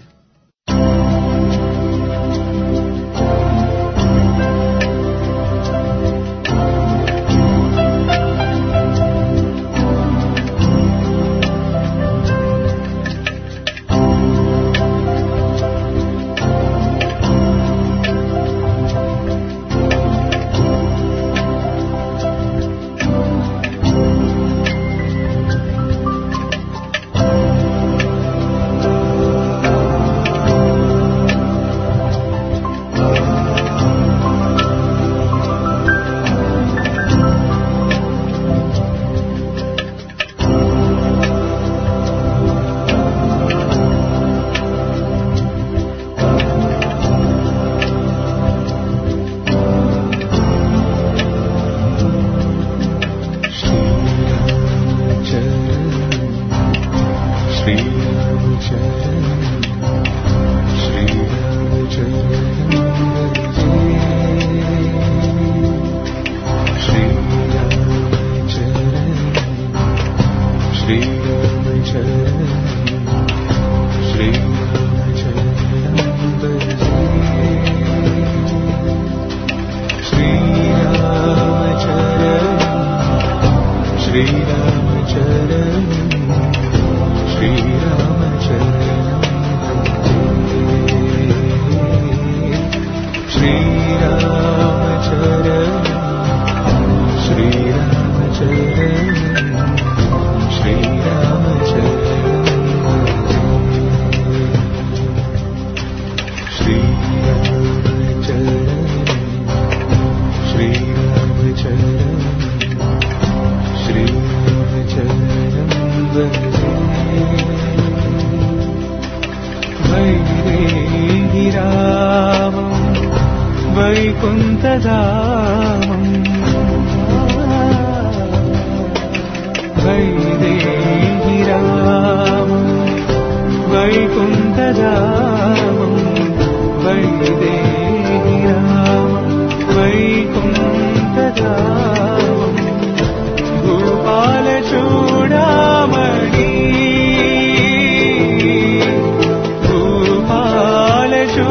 Bhupala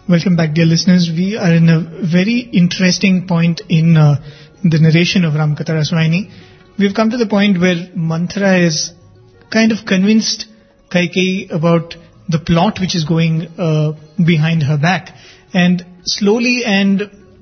Welcome back, dear listeners. We are in a very interesting point in uh, the narration of Ramakatha Raswayini. We've come to the point where Manthara is kind of convinced Kaikeyi about the plot which is going uh, behind her back. And slowly and,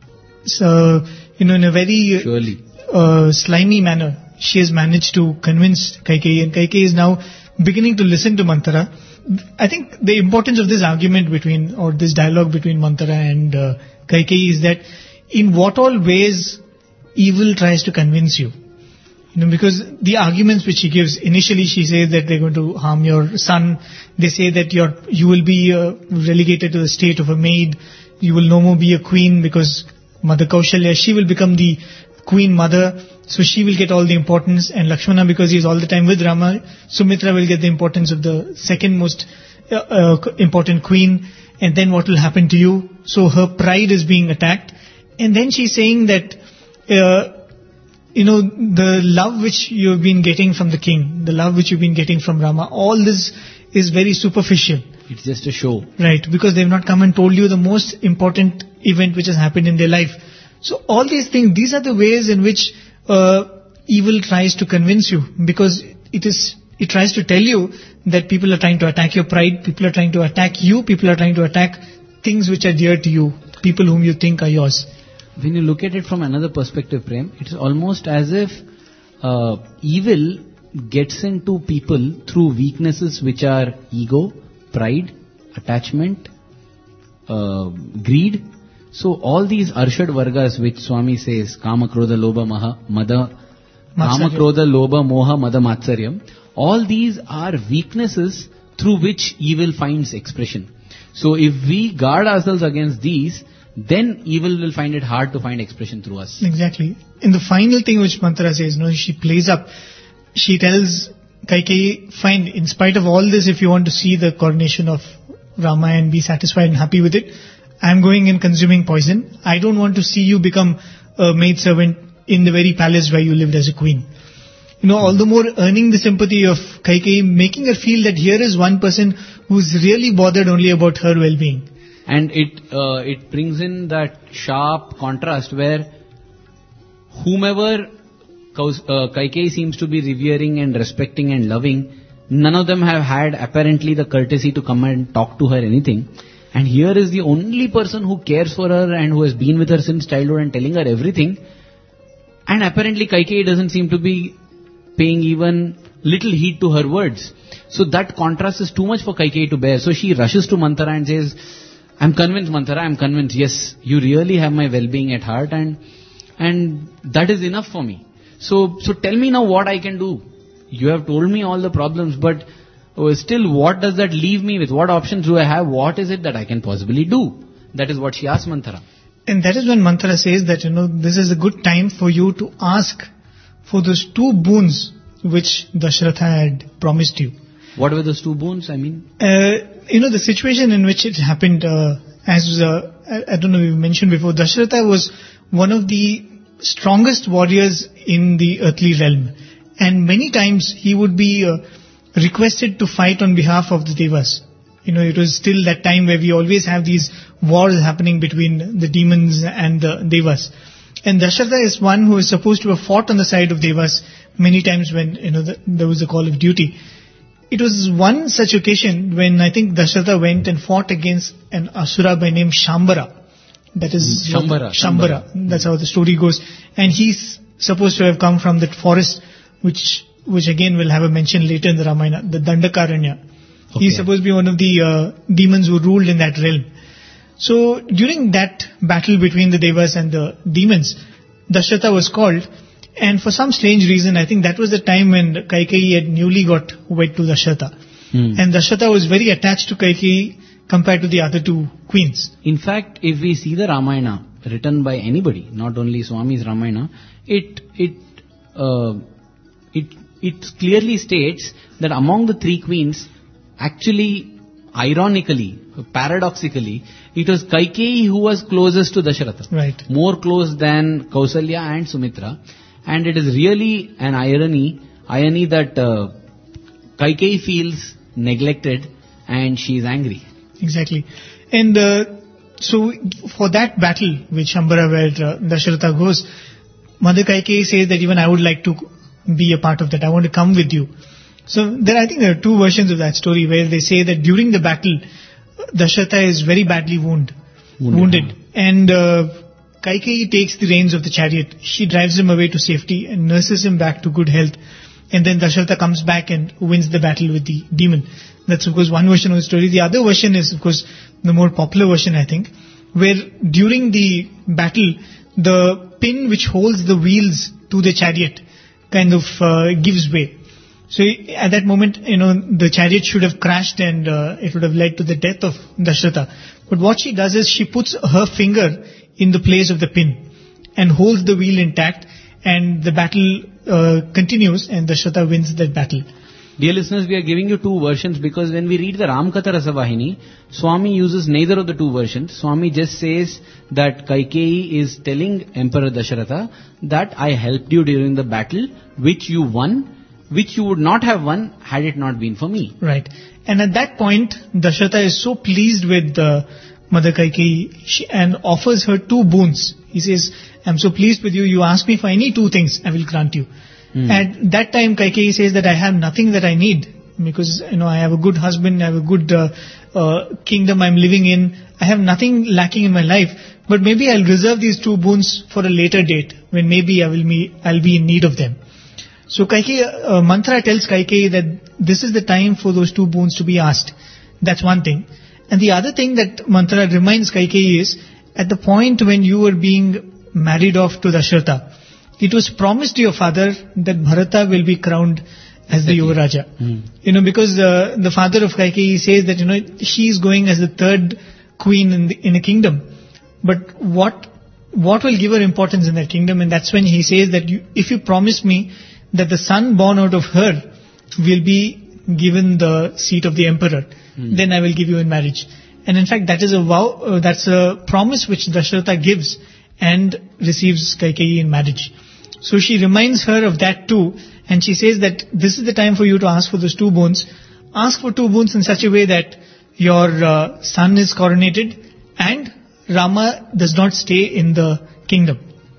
uh, you know, in a very Surely. uh, slimy manner, she has managed to convince Kaikeyi, and Kaikeyi is now beginning to listen to Manthara. I think the importance of this argument between, or this dialogue between Manthara and uh, Kaikeyi is that in what all ways evil tries to convince you. You know, because the arguments which she gives, initially she says that they're going to harm your son. They say that you're, you will be uh, relegated to the state of a maid. You will no more be a queen because Mother Kaushalya, she will become the queen mother. So she will get all the importance, and Lakshmana, because he is all the time with Rama, Sumitra will get the importance of the second most uh, uh, important queen. And then what will happen to you? So her pride is being attacked. And then she's saying that, uh, you know, the love which you've been getting from the king, the love which you've been getting from Rama, all this is very superficial. It's just a show. Right, because they've not come and told you the most important event which has happened in their life. So all these things, these are the ways in which uh, evil tries to convince you, because it is, it tries to tell you that people are trying to attack your pride, people are trying to attack you, people are trying to attack things which are dear to you, people whom you think are yours. When you look at it from another perspective, Prem, it's almost as if uh, evil gets into people through weaknesses which are ego, pride, attachment, uh, greed. So all these Arshad Vargas which Swami says, Kama, Krodha, Lobha, Maha, Mada, Kama, Krodha, Lobha, Moha, Mada, Matsaryam, all these are weaknesses through which evil finds expression. So if we guard ourselves against these, then evil will find it hard to find expression through us. Exactly. In the final thing which Manthara says, you know, she plays up, she tells Kaikeyi, fine, in spite of all this, if you want to see the coronation of Rama and be satisfied and happy with it, I'm going and consuming poison. I don't want to see you become a maidservant in the very palace where you lived as a queen. You know, all the more earning the sympathy of Kaikeyi, making her feel that here is one person who's really bothered only about her well-being. And it uh, it brings in that sharp contrast where whomever Kaus- uh, Kaikeyi seems to be revering and respecting and loving, none of them have had apparently the courtesy to come and talk to her anything. And here is the only person who cares for her and who has been with her since childhood and telling her everything. And apparently Kaikeyi doesn't seem to be paying even little heed to her words. So that contrast is too much for Kaikeyi to bear. So she rushes to Manthara and says, I'm convinced, Manthara, I'm convinced, yes, you really have my well-being at heart, and and that is enough for me. So so tell me now what I can do. You have told me all the problems, but oh, still what does that leave me with? What options do I have? What is it that I can possibly do? That is what she asked Manthara. And that is when Manthara says that, you know, this is a good time for you to ask for those two boons which Dashratha had promised you. What were those two boons, I mean? Uh, you know, the situation in which it happened, uh, as uh, I, I don't know if you mentioned before, Dashratha was one of the strongest warriors in the earthly realm. And many times he would be uh, requested to fight on behalf of the Devas. You know, it was still that time where we always have these wars happening between the demons and the Devas. And Dashratha is one who is supposed to have fought on the side of Devas many times when, you know, the, there was a call of duty. It was one such occasion when I think Dashratha went and fought against an Asura by name Shambara. That is Shambara. Shambara. Shambara. That's how the story goes. And he's supposed to have come from that forest, which which again will have a mention later in the Ramayana, the Dandakaranya. Okay. He's supposed to be one of the uh, demons who ruled in that realm. So during that battle between the Devas and the demons, Dashratha was called. And for some strange reason, I think that was the time when Kaikeyi had newly got wed to Dashratha. Hmm. And Dashratha was very attached to Kaikeyi compared to the other two queens. In fact, if we see the Ramayana written by anybody, not only Swami's Ramayana, it it uh, it it clearly states that among the three queens, actually, ironically, paradoxically, it was Kaikeyi who was closest to Dashratha. Right. More close than Kausalya and Sumitra. And it is really an irony, irony that uh, Kaikeyi feels neglected and she is angry. Exactly. And uh, so for that battle, which Ambara, where uh, Dasharatha goes, Mother Kaikeyi says that even I would like to be a part of that. I want to come with you. So there, I think there are two versions of that story where they say that during the battle, Dasharatha is very badly wound, wounded, wounded. and uh, Kaikeyi takes the reins of the chariot. She drives him away to safety and nurses him back to good health. And then Dasharatha comes back and wins the battle with the demon. That's, of course, one version of the story. The other version is, of course, the more popular version, I think, where during the battle, the pin which holds the wheels to the chariot kind of uh, gives way. So at that moment, you know, the chariot should have crashed and uh, it would have led to the death of Dasharatha. But what she does is she puts her finger in the place of the pin and holds the wheel intact, and the battle uh, continues and Dasharatha wins that battle. Dear listeners, we are giving you two versions because when we read the Ramakatha Rasavahini, Swami uses neither of the two versions. Swami just says that Kaikeyi is telling Emperor Dasharatha that I helped you during the battle, which you won, which you would not have won had it not been for me. Right. And at that point, Dasharatha is so pleased with uh, Mother Kaikeyi she, and offers her two boons. He says, I'm so pleased with you, you ask me for any two things, I will grant you. Mm. At that time, Kaikeyi says that I have nothing that I need because, you know, I have a good husband, I have a good uh, uh, kingdom I'm living in. I have nothing lacking in my life, but maybe I'll reserve these two boons for a later date when maybe I will be, I'll be in need of them. So Kaikeyi, uh, Mantra tells Kaikeyi that this is the time for those two boons to be asked. That's one thing. And the other thing that Mantra reminds Kaikeyi is, at the point when you were being married off to Dasharatha, it was promised to your father that Bharata will be crowned as the Yuvaraja. Mm. You know, because uh, the father of Kaikeyi says that, you know, she is going as the third queen in, the, in a kingdom. But what what will give her importance in that kingdom? And that's when he says that you, if you promise me that the son born out of her will be given the seat of the emperor, mm. then I will give you in marriage. And in fact, that is a vow, uh, that's a promise which Dasharatha gives and receives Kaikeyi in marriage. So she reminds her of that too, and she says that this is the time for you to ask for those two boons. Ask for two boons in such a way that your uh, son is coronated and Rama does not stay in the kingdom.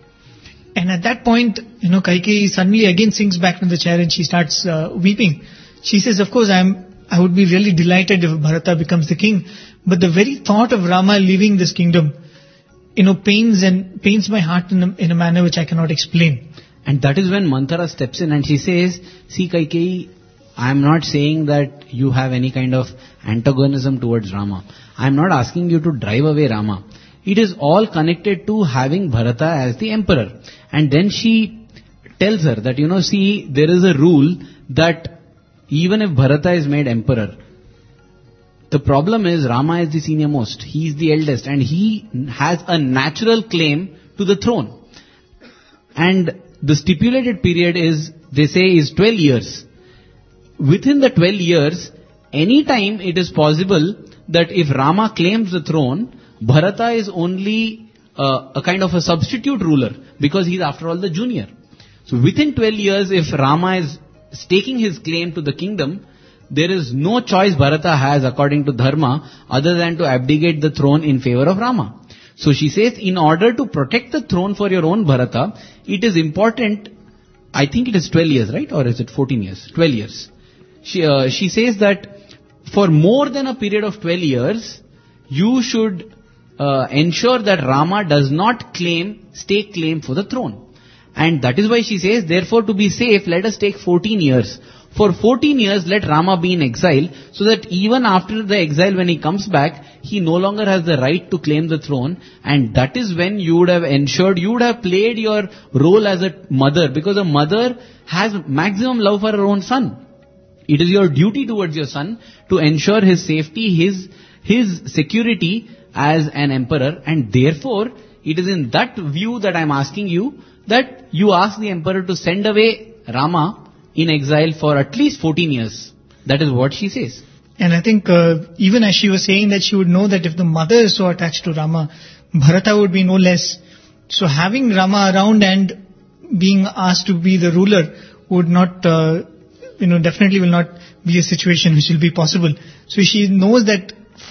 And at that point, you know, Kaikeyi suddenly again sinks back in the chair and she starts uh, weeping. She says, of course, I am, I would be really delighted if Bharata becomes the king, but the very thought of Rama leaving this kingdom, you know, pains and pains my heart in a, in a manner which I cannot explain. And that is when Manthara steps in and she says, see Kaikeyi, I am not saying that you have any kind of antagonism towards Rama. I am not asking you to drive away Rama. It is all connected to having Bharata as the emperor. And then she tells her that, you know, see, there is a rule that even if Bharata is made emperor, the problem is Rama is the senior most. He is the eldest and he has a natural claim to the throne. And the stipulated period is, they say, is twelve years. Within the twelve years, any time it is possible that if Rama claims the throne, Bharata is only uh, a kind of a substitute ruler because he is after all the junior. So within twelve years, if Rama is staking his claim to the kingdom, there is no choice Bharata has according to dharma other than to abdicate the throne in favor of Rama. So she says, in order to protect the throne for your own Bharata, it is important, I think it is twelve years, right? Or is it fourteen years? twelve years. She, uh, she says that for more than a period of twelve years, you should uh, ensure that Rama does not claim, stake claim for the throne. And that is why she says, therefore to be safe, let us take fourteen years. For fourteen years, let Rama be in exile, so that even after the exile, when he comes back, he no longer has the right to claim the throne. And that is when you would have ensured, you would have played your role as a mother, because a mother has maximum love for her own son. It is your duty towards your son to ensure his safety, his, his security as an emperor. And therefore, it is in that view that I am asking you, that you ask the emperor to send away Rama in exile for at least fourteen years. That is what she says. And I think uh, even as she was saying that, she would know that if the mother is so attached to Rama, Bharata would be no less. So having Rama around and being asked to be the ruler would not, uh, you know, definitely will not be a situation which will be possible. So she knows that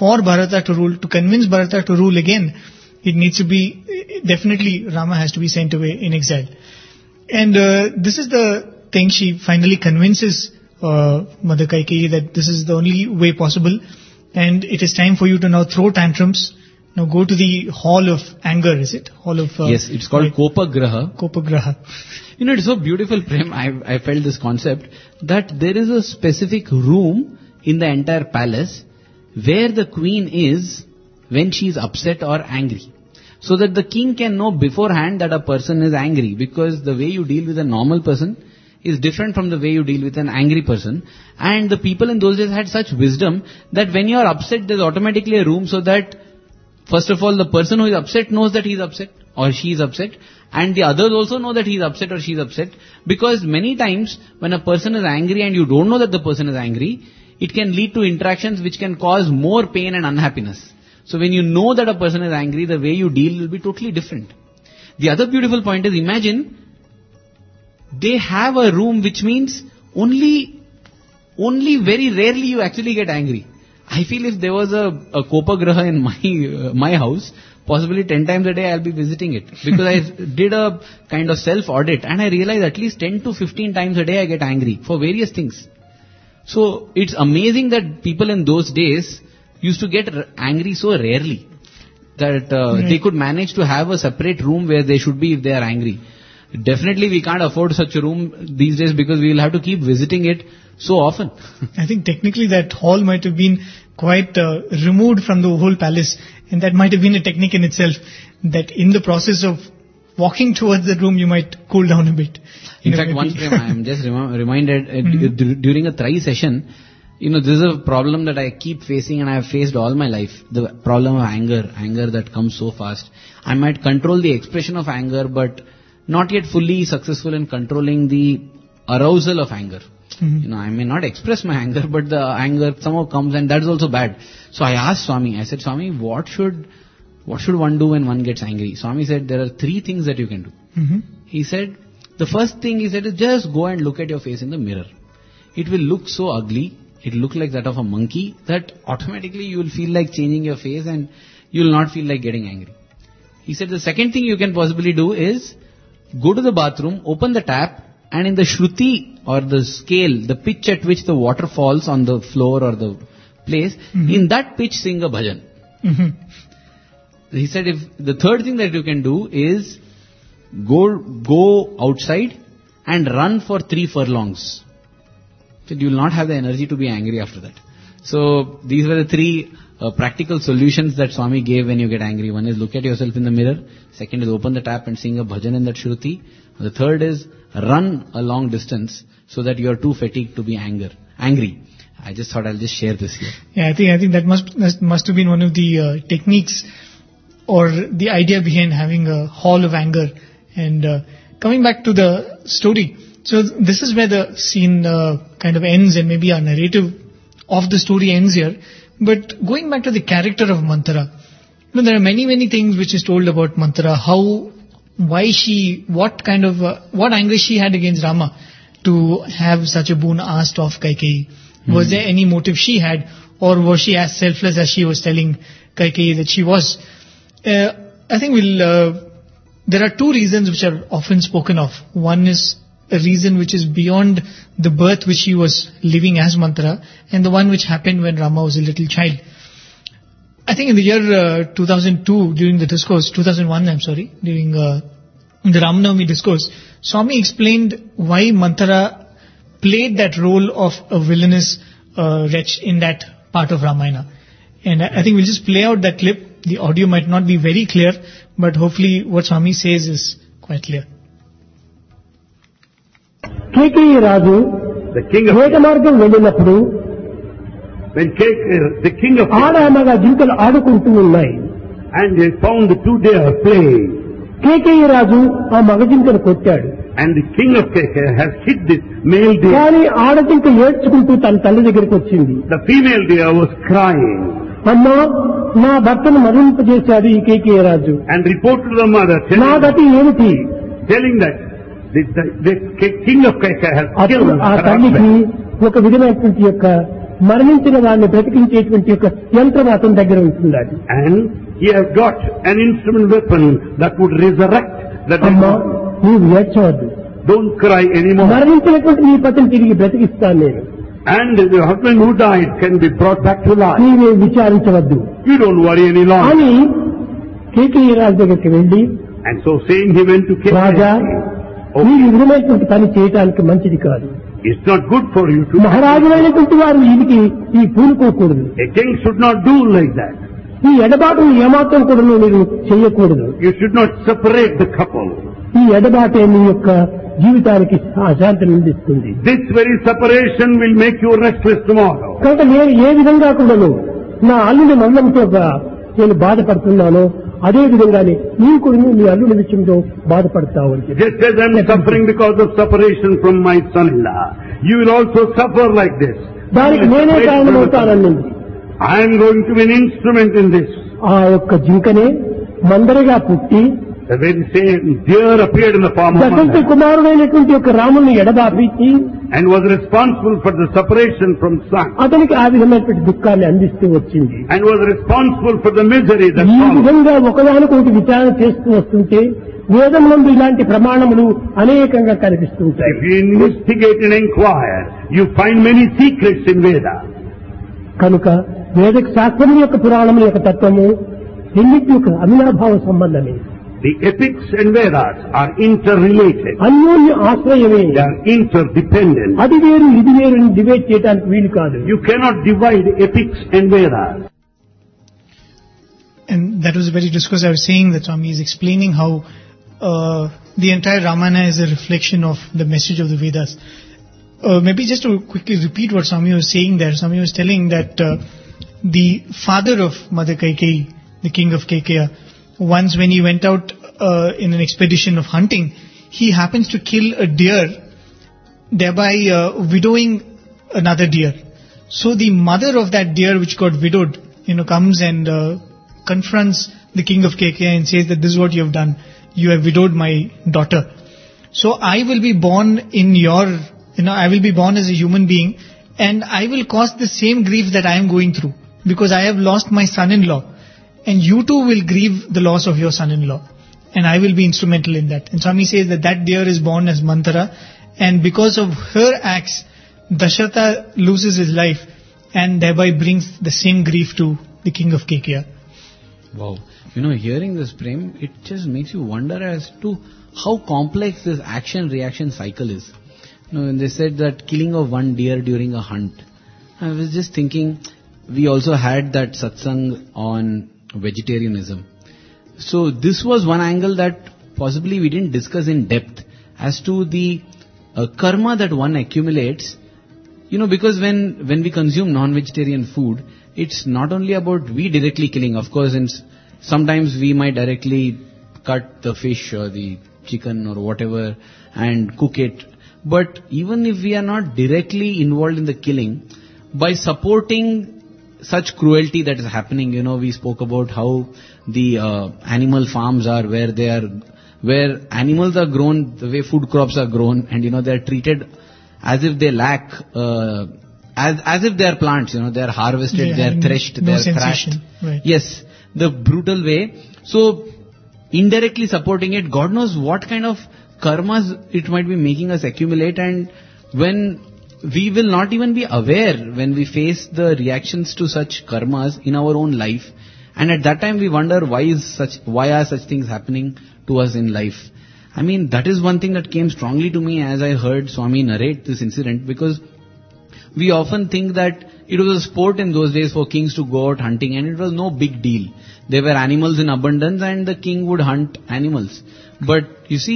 for Bharata to rule, to convince Bharata to rule again, it needs to be, definitely Rama has to be sent away in exile. And uh, this is the thing, she finally convinces uh, Mother Kaikeyi that this is the only way possible, and it is time for you to now throw tantrums. Now go to the hall of anger, is it? Hall of... Uh, yes, it's called right. Kopagraha. Kopagraha. You know, it's so beautiful, Prem. I, I felt this concept that there is a specific room in the entire palace where the queen is when she is upset or angry. So that the king can know beforehand that a person is angry, because the way you deal with a normal person is different from the way you deal with an angry person. And the people in those days had such wisdom that when you are upset, there's automatically a room so that first of all, the person who is upset knows that he is upset or she is upset, and the others also know that he is upset or she is upset, because many times when a person is angry and you don't know that the person is angry, it can lead to interactions which can cause more pain and unhappiness. So when you know that a person is angry, the way you deal will be totally different. The other beautiful point is, imagine they have a room which means only, only very rarely you actually get angry. I feel if there was a, a Kopagraha in my uh, my house, possibly ten times a day I'll be visiting it. Because I did a kind of self-audit and I realized at least ten to fifteen times a day I get angry for various things. So it's amazing that people in those days used to get r- angry so rarely that uh, right. they could manage to have a separate room where they should be if they are angry. Definitely we can't afford such a room these days because we will have to keep visiting it so often. I think technically that hall might have been quite uh, removed from the whole palace, and that might have been a technique in itself, that in the process of walking towards the room you might cool down a bit. In You know, fact, maybe. once I am just rem- reminded uh, Mhm. d- during a Trai session, you know, this is a problem that I keep facing and I have faced all my life. The problem of anger, anger that comes so fast. I might control the expression of anger, but not yet fully successful in controlling the arousal of anger. Mhm. You know, I may not express my anger, but the anger somehow comes, and that is also bad. So I asked Swami, I said, Swami, what should, what should one do when one gets angry? Swami said, there are three things that you can do. Mhm. He said, the first thing he said is just go and look at your face in the mirror. It will look so ugly, it will look like that of a monkey, that automatically you will feel like changing your face and you will not feel like getting angry. He said the second thing you can possibly do is go to the bathroom, open the tap, and in the Shruti or the scale, the pitch at which the water falls on the floor or the place, Mhm. in that pitch sing a bhajan. Mhm. He said if the third thing that you can do is go go outside and run for three furlongs. He said you will not have the energy to be angry after that. So these were the three uh, practical solutions that Swami gave when you get angry. One is look at yourself in the mirror. Second is open the tap and sing a bhajan in that Shruti. The third is run a long distance so that you are too fatigued to be anger angry. I just thought I'll just share this here. Yeah, I think I think that must that must have been one of the uh, techniques or the idea behind having a hall of anger. And uh, coming back to the story, so this is where the scene uh, kind of ends, and maybe our narrative of the story ends here. But going back to the character of Manthara, you know, there are many many things which is told about Manthara. How, why she, what kind of, uh, what anger she had against Rama to have such a boon asked of Kaikeyi. Was there any motive she had, or was she as selfless as she was telling Kaikeyi that she was? Uh, I think we'll, uh, there are two reasons which are often spoken of. One is a reason which is beyond the birth which she was living as Manthara, and the one which happened when Rama was a little child. I think in the year uh, two thousand two, during the discourse, two thousand one, I'm sorry, during uh, the Ramanavami discourse, Swami explained why Manthara played that role of a villainous uh, wretch in that part of Ramayana. And I, I think we'll just play out that clip. The audio might not be very clear, but hopefully what Swami says is quite clear. కేకేయి Raju The king of వేట మార్గం వెళ్ళినప్పుడు when K- uh, the king of ఆడామగా జింకలు ఆడుకుంటూ ఉన్నాయి. and they found the two deer playing, కేకేయి రాజు ఆ మగ జింకను కొట్టాడు. and the king of Keke has hit this male deer. కానీ ఆడజింక ఏడ్చుకుంటూ తన తల్లి దగ్గరికి వచ్చింది. The female deer was crying అమ్మా, నా భర్తను మరణింపజేశాడు ఈ కేకేయి రాజు. and reported to the mother, నా telling, గతి ఏమిటి? telling that the, the, the king of Keke has అప్పుడు killed ఆ her తల్లికి husband. ఒక విధమైనటువంటి యొక్క మరణించిన వారిని బ్రతికించేటువంటి యొక్క యంత్రం అతని దగ్గర ఉంటున్నది. And he has got an instrument weapon that would resurrect the dead అమ్మా body. నీవు ఏడ్చవద్దు, Don't cry anymore. మరణించినటువంటి నీ పతిని తిరిగి బ్రతికిస్తాను నేను. And the husband who died can be brought back to life. నీవే విచారించవద్దు You don't worry any longer. అని కేకయ్య రాజు దగ్గరికి వెళ్లి, And so saying, he went to Raja Kekia. ఈ విధమైనటువంటి పని చేయటానికి మంచిది కాదు. It's not good for you to. మహారాజులైనటువంటి వారు వీరికి ఈ పూనుకోకూడదు. A king should not do like that. ఈ ఎడబాటును ఏమాత్రం కూడా మీరు చేయకూడదు. You should not separate the couple. ఈ ఎడబాటే మీ యొక్క జీవితానికి అశాంతిని అందిస్తుంది. This very separation will make you restless tomorrow. కనుక నేను ఏ విధంగా కూడాను నా అల్లుని మరణంతో నేను బాధపడుతున్నానో అదే విధంగానే నీవు కూడా నీ అల్లుని విషయంలో బాధపడతావు అని చెప్పి. Just as I am suffering because of separation from my son-in-law, you will also suffer like this. దానికి నేనే కారణమవుతానన్నది. I am going to be an instrument in this. ఆ యొక్క జింకనే మందరిగా పుట్టి The very same deer appeared in the form of Dasharatha man కుమారుడైనటువంటి యొక్క రాముని ఎడబాపించి and was responsible for the separation from son అతనికి ఆ విధమైనటువంటి దుఃఖాన్ని అందిస్తూ వచ్చింది. and was responsible for the misery that ఈ followed. విధంగా ఒకదానికొకటి విచారణ చేస్తూ వస్తుంటే వేదములందు ఇలాంటి ప్రమాణములు అనేకంగా కనిపిస్తుంటాయి. If you investigate and inquire, you find many secrets in Veda. కనుక వేద శాస్త్రం యొక్క పురాణముల యొక్క తత్వము రెండింటి యొక్క అవినాభావ సంబంధమే. The epics and Vedas are interrelated. అన్యోన్య ఆశ్రయమే. They are interdependent. అది వేరు ఇది వేరు డివైడ్ చేయడానికి వీలు కాదు. You cannot divide epics and Vedas. And that was the very discourse I was saying that Swami is explaining how uh, the entire Ramayana is a reflection of the message of the Vedas. Uh, maybe just to quickly repeat what Swami was saying there. Swami was telling that uh, the father of Mother Kaikeyi, the king of Kekia, once when he went out uh, in an expedition of hunting, he happens to kill a deer, thereby uh, widowing another deer. So the mother of that deer which got widowed, you know, comes and uh, confronts the king of Kekia and says that this is what you have done. You have widowed my daughter. So I will be born in your, you know, I will be born as a human being and I will cause the same grief that I am going through because I have lost my son-in-law. And you too will grieve the loss of your son-in-law. And I will be instrumental in that. And Swami says that that deer is born as Manthara. And because of her acts, Dasharatha loses his life. And thereby brings the same grief to the king of Kekia. Wow. You know, hearing this, Prem, it just makes you wonder as to how complex this action-reaction cycle is. You know, when they said that killing of one deer during a hunt, I was just thinking, we also had that satsang on vegetarianism. So this was one angle that possibly we didn't discuss in depth as to the uh, karma that one accumulates. You know, because when, when we consume non-vegetarian food, it's not only about we directly killing. Of course, in, sometimes we might directly cut the fish or the chicken or whatever and cook it. But even if we are not directly involved in the killing, by supporting such cruelty that is happening, you know, we spoke about how the uh, animal farms are where they are, where animals are grown, the way food crops are grown, and you know, they are treated as if they lack, uh, as as if they are plants, you know, they are harvested, Yeah, they are and threshed, no they are sensation, thrashed. right. Yes, the brutal way. So, indirectly supporting it, God knows what kind of karmas it might be making us accumulate, and when we will not even be aware when we face the reactions to such karmas in our own life, and at that time we wonder why is such why are such things happening to us in life. I mean, that is one thing that came strongly to me as I heard Swami narrate this incident, because we often think that it was a sport in those days for kings to go out hunting and it was no big deal. There were animals in abundance and the king would hunt animals. But you see,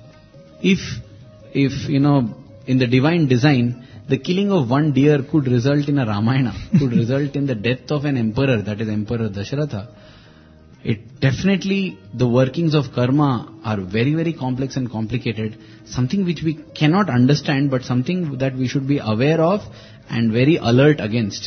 if if you know, in the divine design, the killing of one deer could result in a Ramayana, could result in the death of an emperor, that is Emperor Dasharatha. It definitely, the workings of karma are very, very complex and complicated. Something which we cannot understand, but something that we should be aware of and very alert against.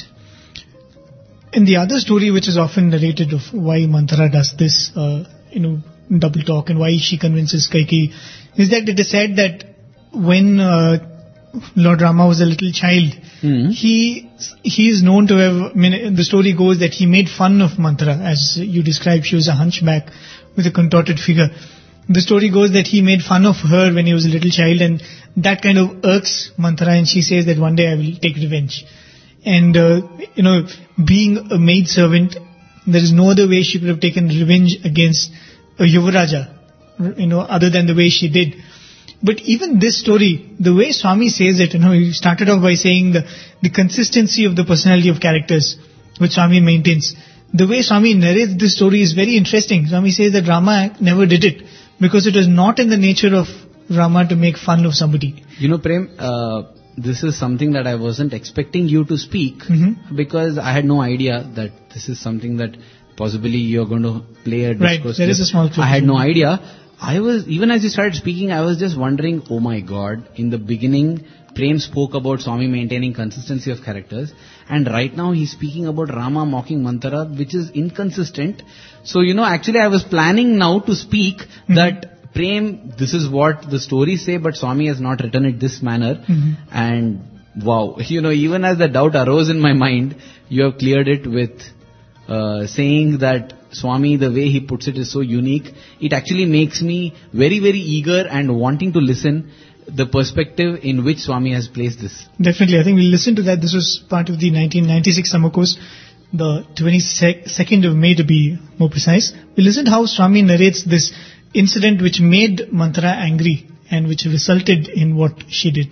And the other story which is often narrated of why Manthara does this, uh, you know, double talk and why she convinces Kaikeyi, is that it is said that when uh, Lord Rama was a little child, Hmm. he he is known to have, I mean, the story goes that he made fun of Manthara. As you described, she was a hunchback with a contorted figure. The story goes that he made fun of her when he was a little child, and that kind of irks Manthara, and she says that one day I will take revenge. And, uh, you know, being a maid servant, there is no other way she could have taken revenge against a Yuvaraja, you know, other than the way she did. But even this story, the way Swami says it, you know, he started off by saying the, the consistency of the personality of characters, which Swami maintains. The way Swami narrates this story is very interesting. Swami says that Rama never did it because it was not in the nature of Rama to make fun of somebody. You know, Prem, uh, this is something that I wasn't expecting you to speak Mm-hmm. because I had no idea that this is something that possibly you're going to play a Right, discourse there with. is a small clip. I had no idea. I was, even as you started speaking, I was just wondering, oh my God, in the beginning, Prem spoke about Swami maintaining consistency of characters, and right now he's speaking about Rama mocking Manthara, which is inconsistent. So, you know, actually I was planning now to speak Mm-hmm. that Prem, this is what the stories say, but Swami has not written it this manner. Mm-hmm. And wow, you know, even as the doubt arose in my mind, you have cleared it with uh, saying that Swami, the way he puts it is so unique. It actually makes me very, very eager and wanting to listen the perspective in which Swami has placed this. Definitely. I think we'll listen to that. This was part of the nineteen ninety-six summer course, the twenty-second of May to be more precise. We listened how Swami narrates this incident which made Manthara angry and which resulted in what she did.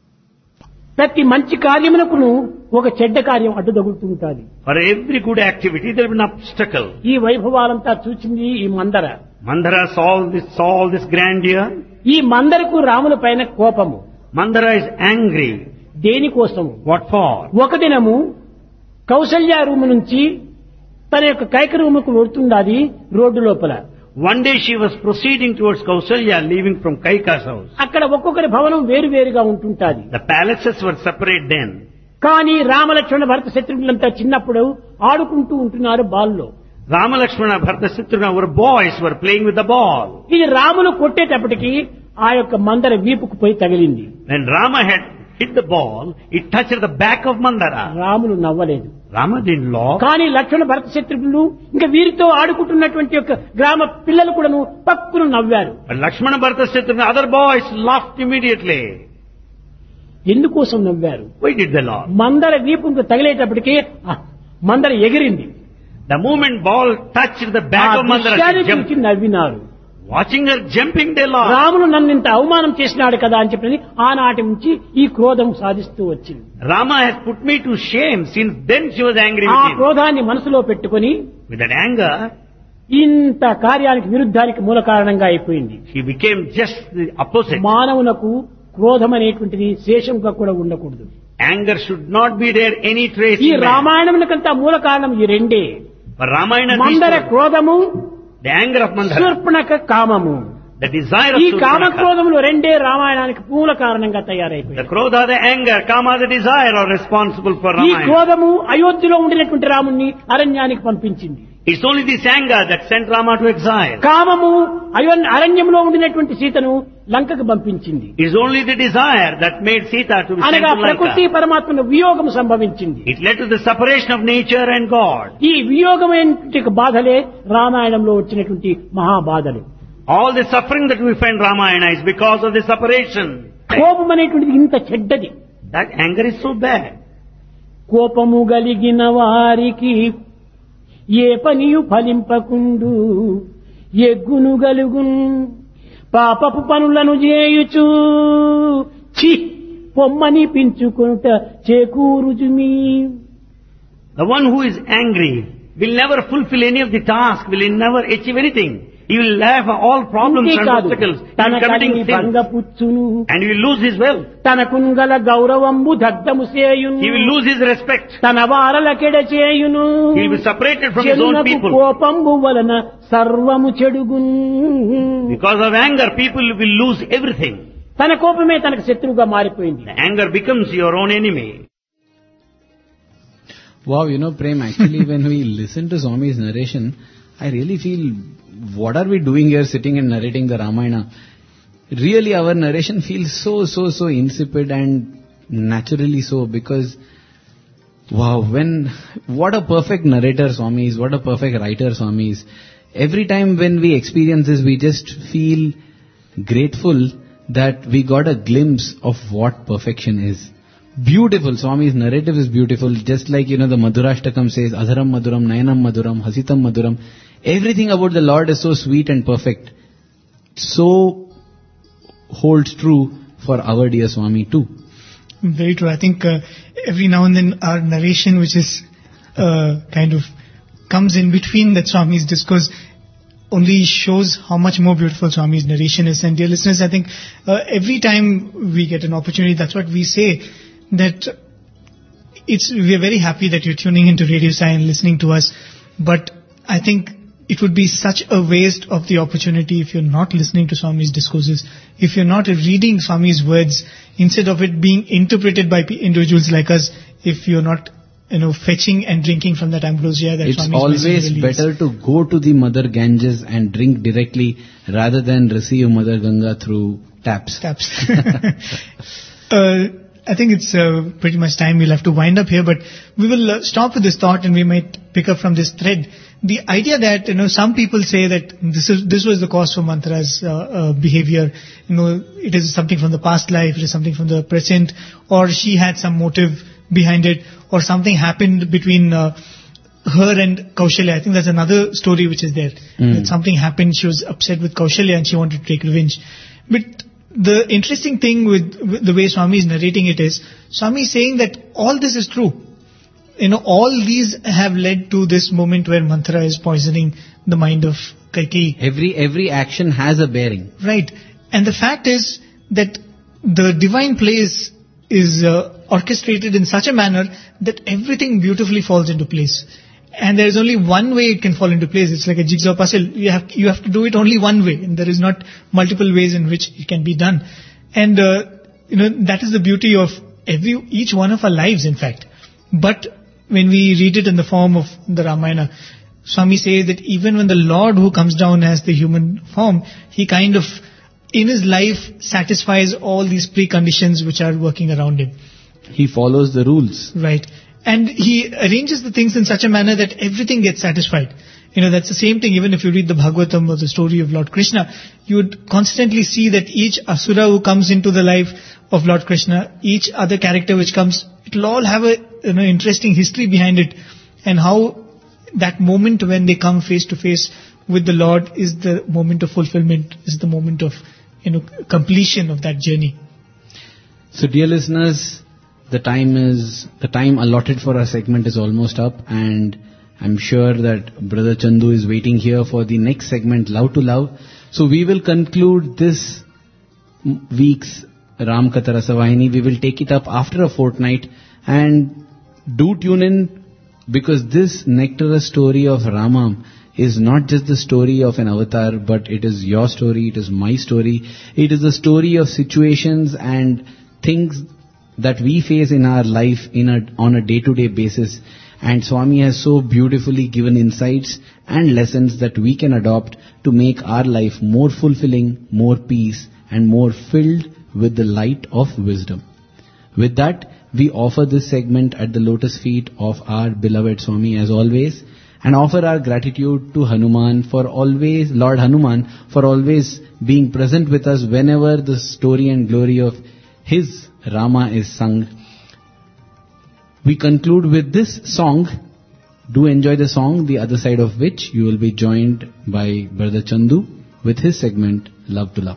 ప్రతి మంచి కార్యమునకును ఒక చెడ్డ కార్యం అడ్డు తగులుతూ ఉంటుంది. For every good activity, there will be an obstacle. ఈ వైభవాలంతా చూసింది ఈ మందర. Mandara saw all this, saw all this grandeur. ఈ మందరకు రాముల పైన కోపము. Mandara is angry. దేనికోసము? What for? ఒక దినము కౌసల్య రూము నుంచి తన యొక్క కైక రూముకు వెళ్తున్నది రోడ్డు లోపల. One day she was proceeding towards Kausalya, leaving from Kaika's house. అక్కడ ఒక్కొక్కరి భవనం వేరు వేరుగా ఉంటుంటాది. The palaces were separate then. కానీ రామలక్ష్మణ భరత శత్రుఘ్నులంతా చిన్నప్పుడు ఆడుకుంటూ ఉంటున్నారు బాల్లో. Rama, Lakshmana, Bharata, Shatrugna were boys, were playing with the ball. ఇది రామును కొట్టేటప్పటికి ఆ యొక్క మందర వీపుకు పోయి తగిలింది. When Rama had hit the ball, it touched the back of Mandara. Ramulu నవ్వలేదు. Rama didn't laugh. కానీ లక్ష్మణ భరత శత్రుఘ్నులు ఇంకా వీరితో ఆడుకుంటున్నటువంటి యొక్క గ్రామ పిల్లలు కూడాను పక్కును నవ్వారు. But Lakshmana, Bharata, Shatrugna, other boys laughed immediately. ఎందుకోసం నవ్వారు? Why did they laugh? మందర వీపుకు తగిలేటప్పటికి ఆ మందర ఎగిరింది. The moment ball touched the ఆ back of Mandara, దృశ్యాన్ని she jumped. చూసి నవ్వినారు. Watching her jumping, they laughed. రామును నన్ను ఇంత అవమానం చేసినాడు కదా అని చెప్పి ఆనాటి నుంచి ఈ క్రోధం సాధిస్తూ వచ్చింది. Rama has put me to shame. Since then she was angry ఆ with him. క్రోధాన్ని మనసులో పెట్టుకొని With that anger, ఇంత కార్యానికి విరుద్ధానికి మూల కారణంగా అయిపోయింది. she became just the opposite. మానవునకు క్రోధం అనేటువంటిది శేషంగా కూడా ఉండకూడదు. Anger should not be there any trace ఈ in man. రామాయణమునకంతా మూల కారణం ఈ రెండే. But Ramayana, these Manthara two- క్రోధము, the anger of Mandara, Shurpanakha కామము. the desire of ఈ Surpanakha, కామక్రోధములు రెండే రామాయణానికి మూల కారణంగా the తయారైపోయాయి. krodha, the anger, kama, the desire are responsible for ఈ Ramayana. క్రోధము అయోధ్యలో ఉండినటువంటి రాముణ్ణి అరణ్యానికి పంపించింది. It's only this anger that sent Rama to exile. కామము అయో అరణ్యంలో ఉండినటువంటి సీతను లంకకు పంపించింది. It's only the desire that made Sita to be sent అనగా to ప్రకృతి Lanka. పరమాత్మను వియోగము సంభవించింది. It led to the separation of nature and God. ఈ వియోగమైనటువంటి బాధలే రామాయణంలో వచ్చినటువంటి మహాబాధలు. All the suffering that we find Ramayana is because of the separation. కోపం అనేటువంటిది ఇంత చెడ్డది. That anger is so bad. కోపము గలిగిన వారికి ఏ పనియు ఫలింపకుండు, ఎగ్గును గలుగున్ పాపపు పనులను చేయుచు చి పొమ్మని పించుకొనుట చేకూరుజుమి. The one who is angry will never fulfill any of the task, will never achieve anything. He will have all problems and ఇంతేకాదు, obstacles. He తన will committing కలిని sins. భంగపుచ్చును, And he will lose his wealth. తనకుంగల గౌరవంబు దగ్ధము చేయును, He will lose his respect. తన వారలకెడ చేయును, He will be separated from his own జనులకు people. కోపంబు వలన సర్వము చెడుగున్. Because of anger, people will lose everything. తన కోపమే తనకు శత్రువుగా మారిపోయింది. The anger becomes your own enemy. Wow, you know, Prem, actually when we listen to Swami's narration, I really feel, what are we doing here sitting and narrating the Ramayana? really our narration feels so, so, so insipid and naturally so, because wow, when, what a perfect narrator Swami is, what a perfect writer Swami is. Every time when we experience this, we just feel grateful that we got a glimpse of what perfection is. Beautiful, Swami's narrative is beautiful, just like, you know, the Madhurashtakam says, Adharam Madhuram, Nayanam Madhuram, Hasitam Madhuram. Everything about the Lord is so sweet and perfect. So holds true for our dear Swami too. Very true. I think uh, every now and then our narration, which is uh, kind of comes in between that Swami's discourse, only shows how much more beautiful Swami's narration is. And dear listeners, I think uh, every time we get an opportunity, that's what we say, that it's we are very happy that you're tuning into Radio Sai and listening to us. But I think it would be such a waste of the opportunity if you're not listening to Swami's discourses, if you're not reading Swami's words, instead of it being interpreted by individuals like us, if you're not, you know, fetching and drinking from that ambrosia that it's Swami's always really better is. to go to the Mother Ganges and drink directly rather than receive Mother Ganga through taps. Taps. uh, I think it's uh, pretty much time we'll have to wind up here, but we will uh, stop with this thought and we might pick up from this thread. The idea that, you know, some people say that this is this was the cause for Manthara's uh, uh, behavior, you know, it is something from the past life, it is something from the present, or she had some motive behind it, or something happened between uh, her and Kaushalya. I think that's another story which is there. Mm. That something happened, she was upset with Kaushalya and she wanted to take revenge. But the interesting thing with, with the way Swami is narrating it is, Swami is saying that all this is true. You know, all these have led to this moment where Manthara is poisoning the mind of Kaikeyi. Every, every action has a bearing. Right. And the fact is that the divine place is uh, orchestrated in such a manner that everything beautifully falls into place. And there is only one way it can fall into place. It's like a jigsaw puzzle. You have you have to do it only one way, and there is not multiple ways in which it can be done. And uh, you know, that is the beauty of every each one of our lives, in fact. But when we read it in the form of the Ramayana, Swami says that even when the Lord who comes down as the human form, he kind of in his life satisfies all these preconditions which are working around him. He follows the rules. Right. And he arranges the things in such a manner that everything gets satisfied. You know, that's the same thing even if you read the Bhagavatam or the story of Lord Krishna, you would constantly see that each asura who comes into the life of Lord Krishna, each other character which comes, it will all have a, you know, interesting history behind it, and how that moment when they come face to face with the Lord is the moment of fulfillment, is the moment of, you know, completion of that journey. So dear listeners, the time is, the time allotted for our segment is almost up, and I'm sure that Brother Chandu is waiting here for the next segment, Love to Love. So we will conclude this week's Ram Katha Rasavahini. We will take it up after a fortnight, and do tune in, because this nectarous story of Ramam is not just the story of an avatar, but it is your story, it is my story. It is the story of situations and things that we face in our life in a, on a day-to-day basis. And Swami has so beautifully given insights and lessons that we can adopt to make our life more fulfilling, more peace, and more filled with the light of wisdom. With that, we offer this segment at the lotus feet of our beloved Swami as always, and offer our gratitude to Hanuman for always, Lord Hanuman, for always being present with us whenever the story and glory of his Rama is sung. We conclude with this song. Do enjoy the song, the other side of which you will be joined by Brother Chandu with his segment, Love to Love.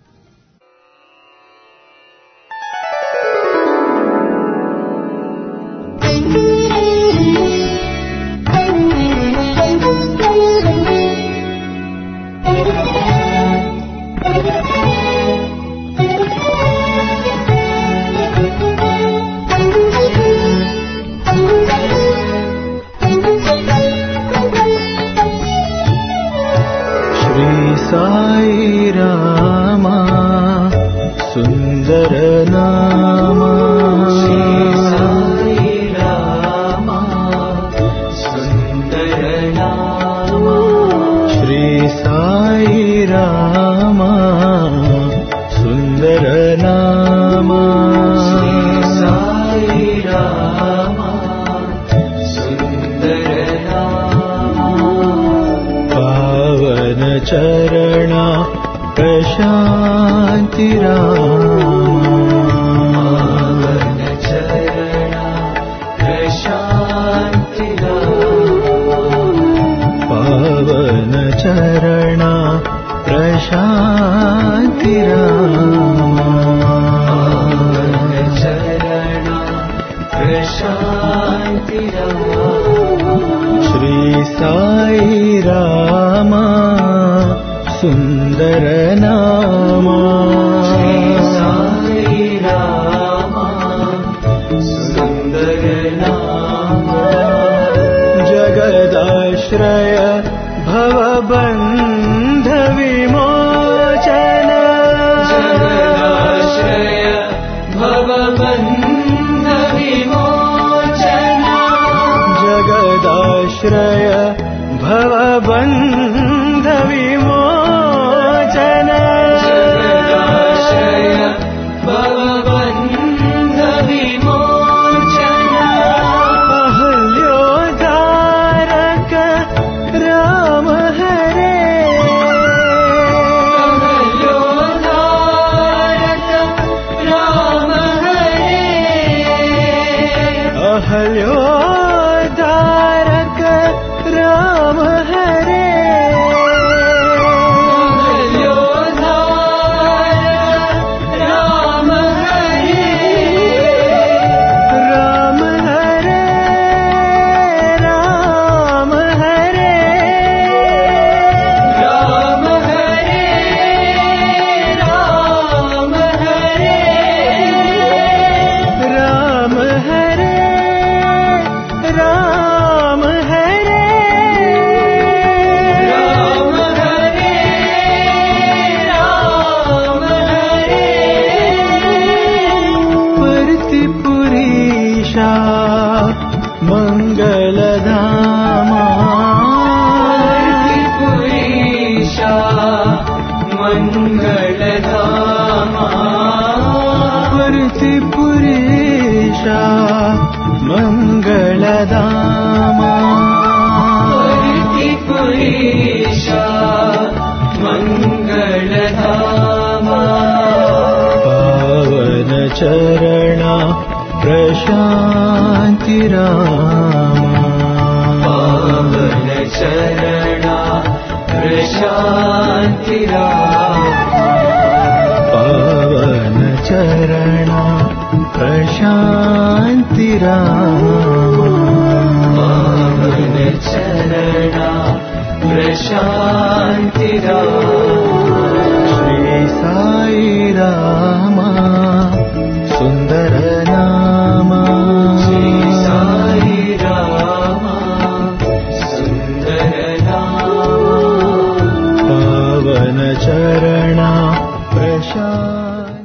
Sai Rama, Sundara Nama. Sai Rama, Sundara Nama. Shri Sai Rama, परितिपुरेशा मङ्गलदामा परितिपुरेशा मङ्गलदामा पावन चरणा प्रशान्तिरामा पावन चरणा प्रशान्तिरामा पावन चरणा प्रशान्तिरामा पावन चरणा प्रशान्तिरामा श्री साई रामा सुंदर नामा श्री साई रामा सुंदर नामा पावन चरणा प्रशान्ति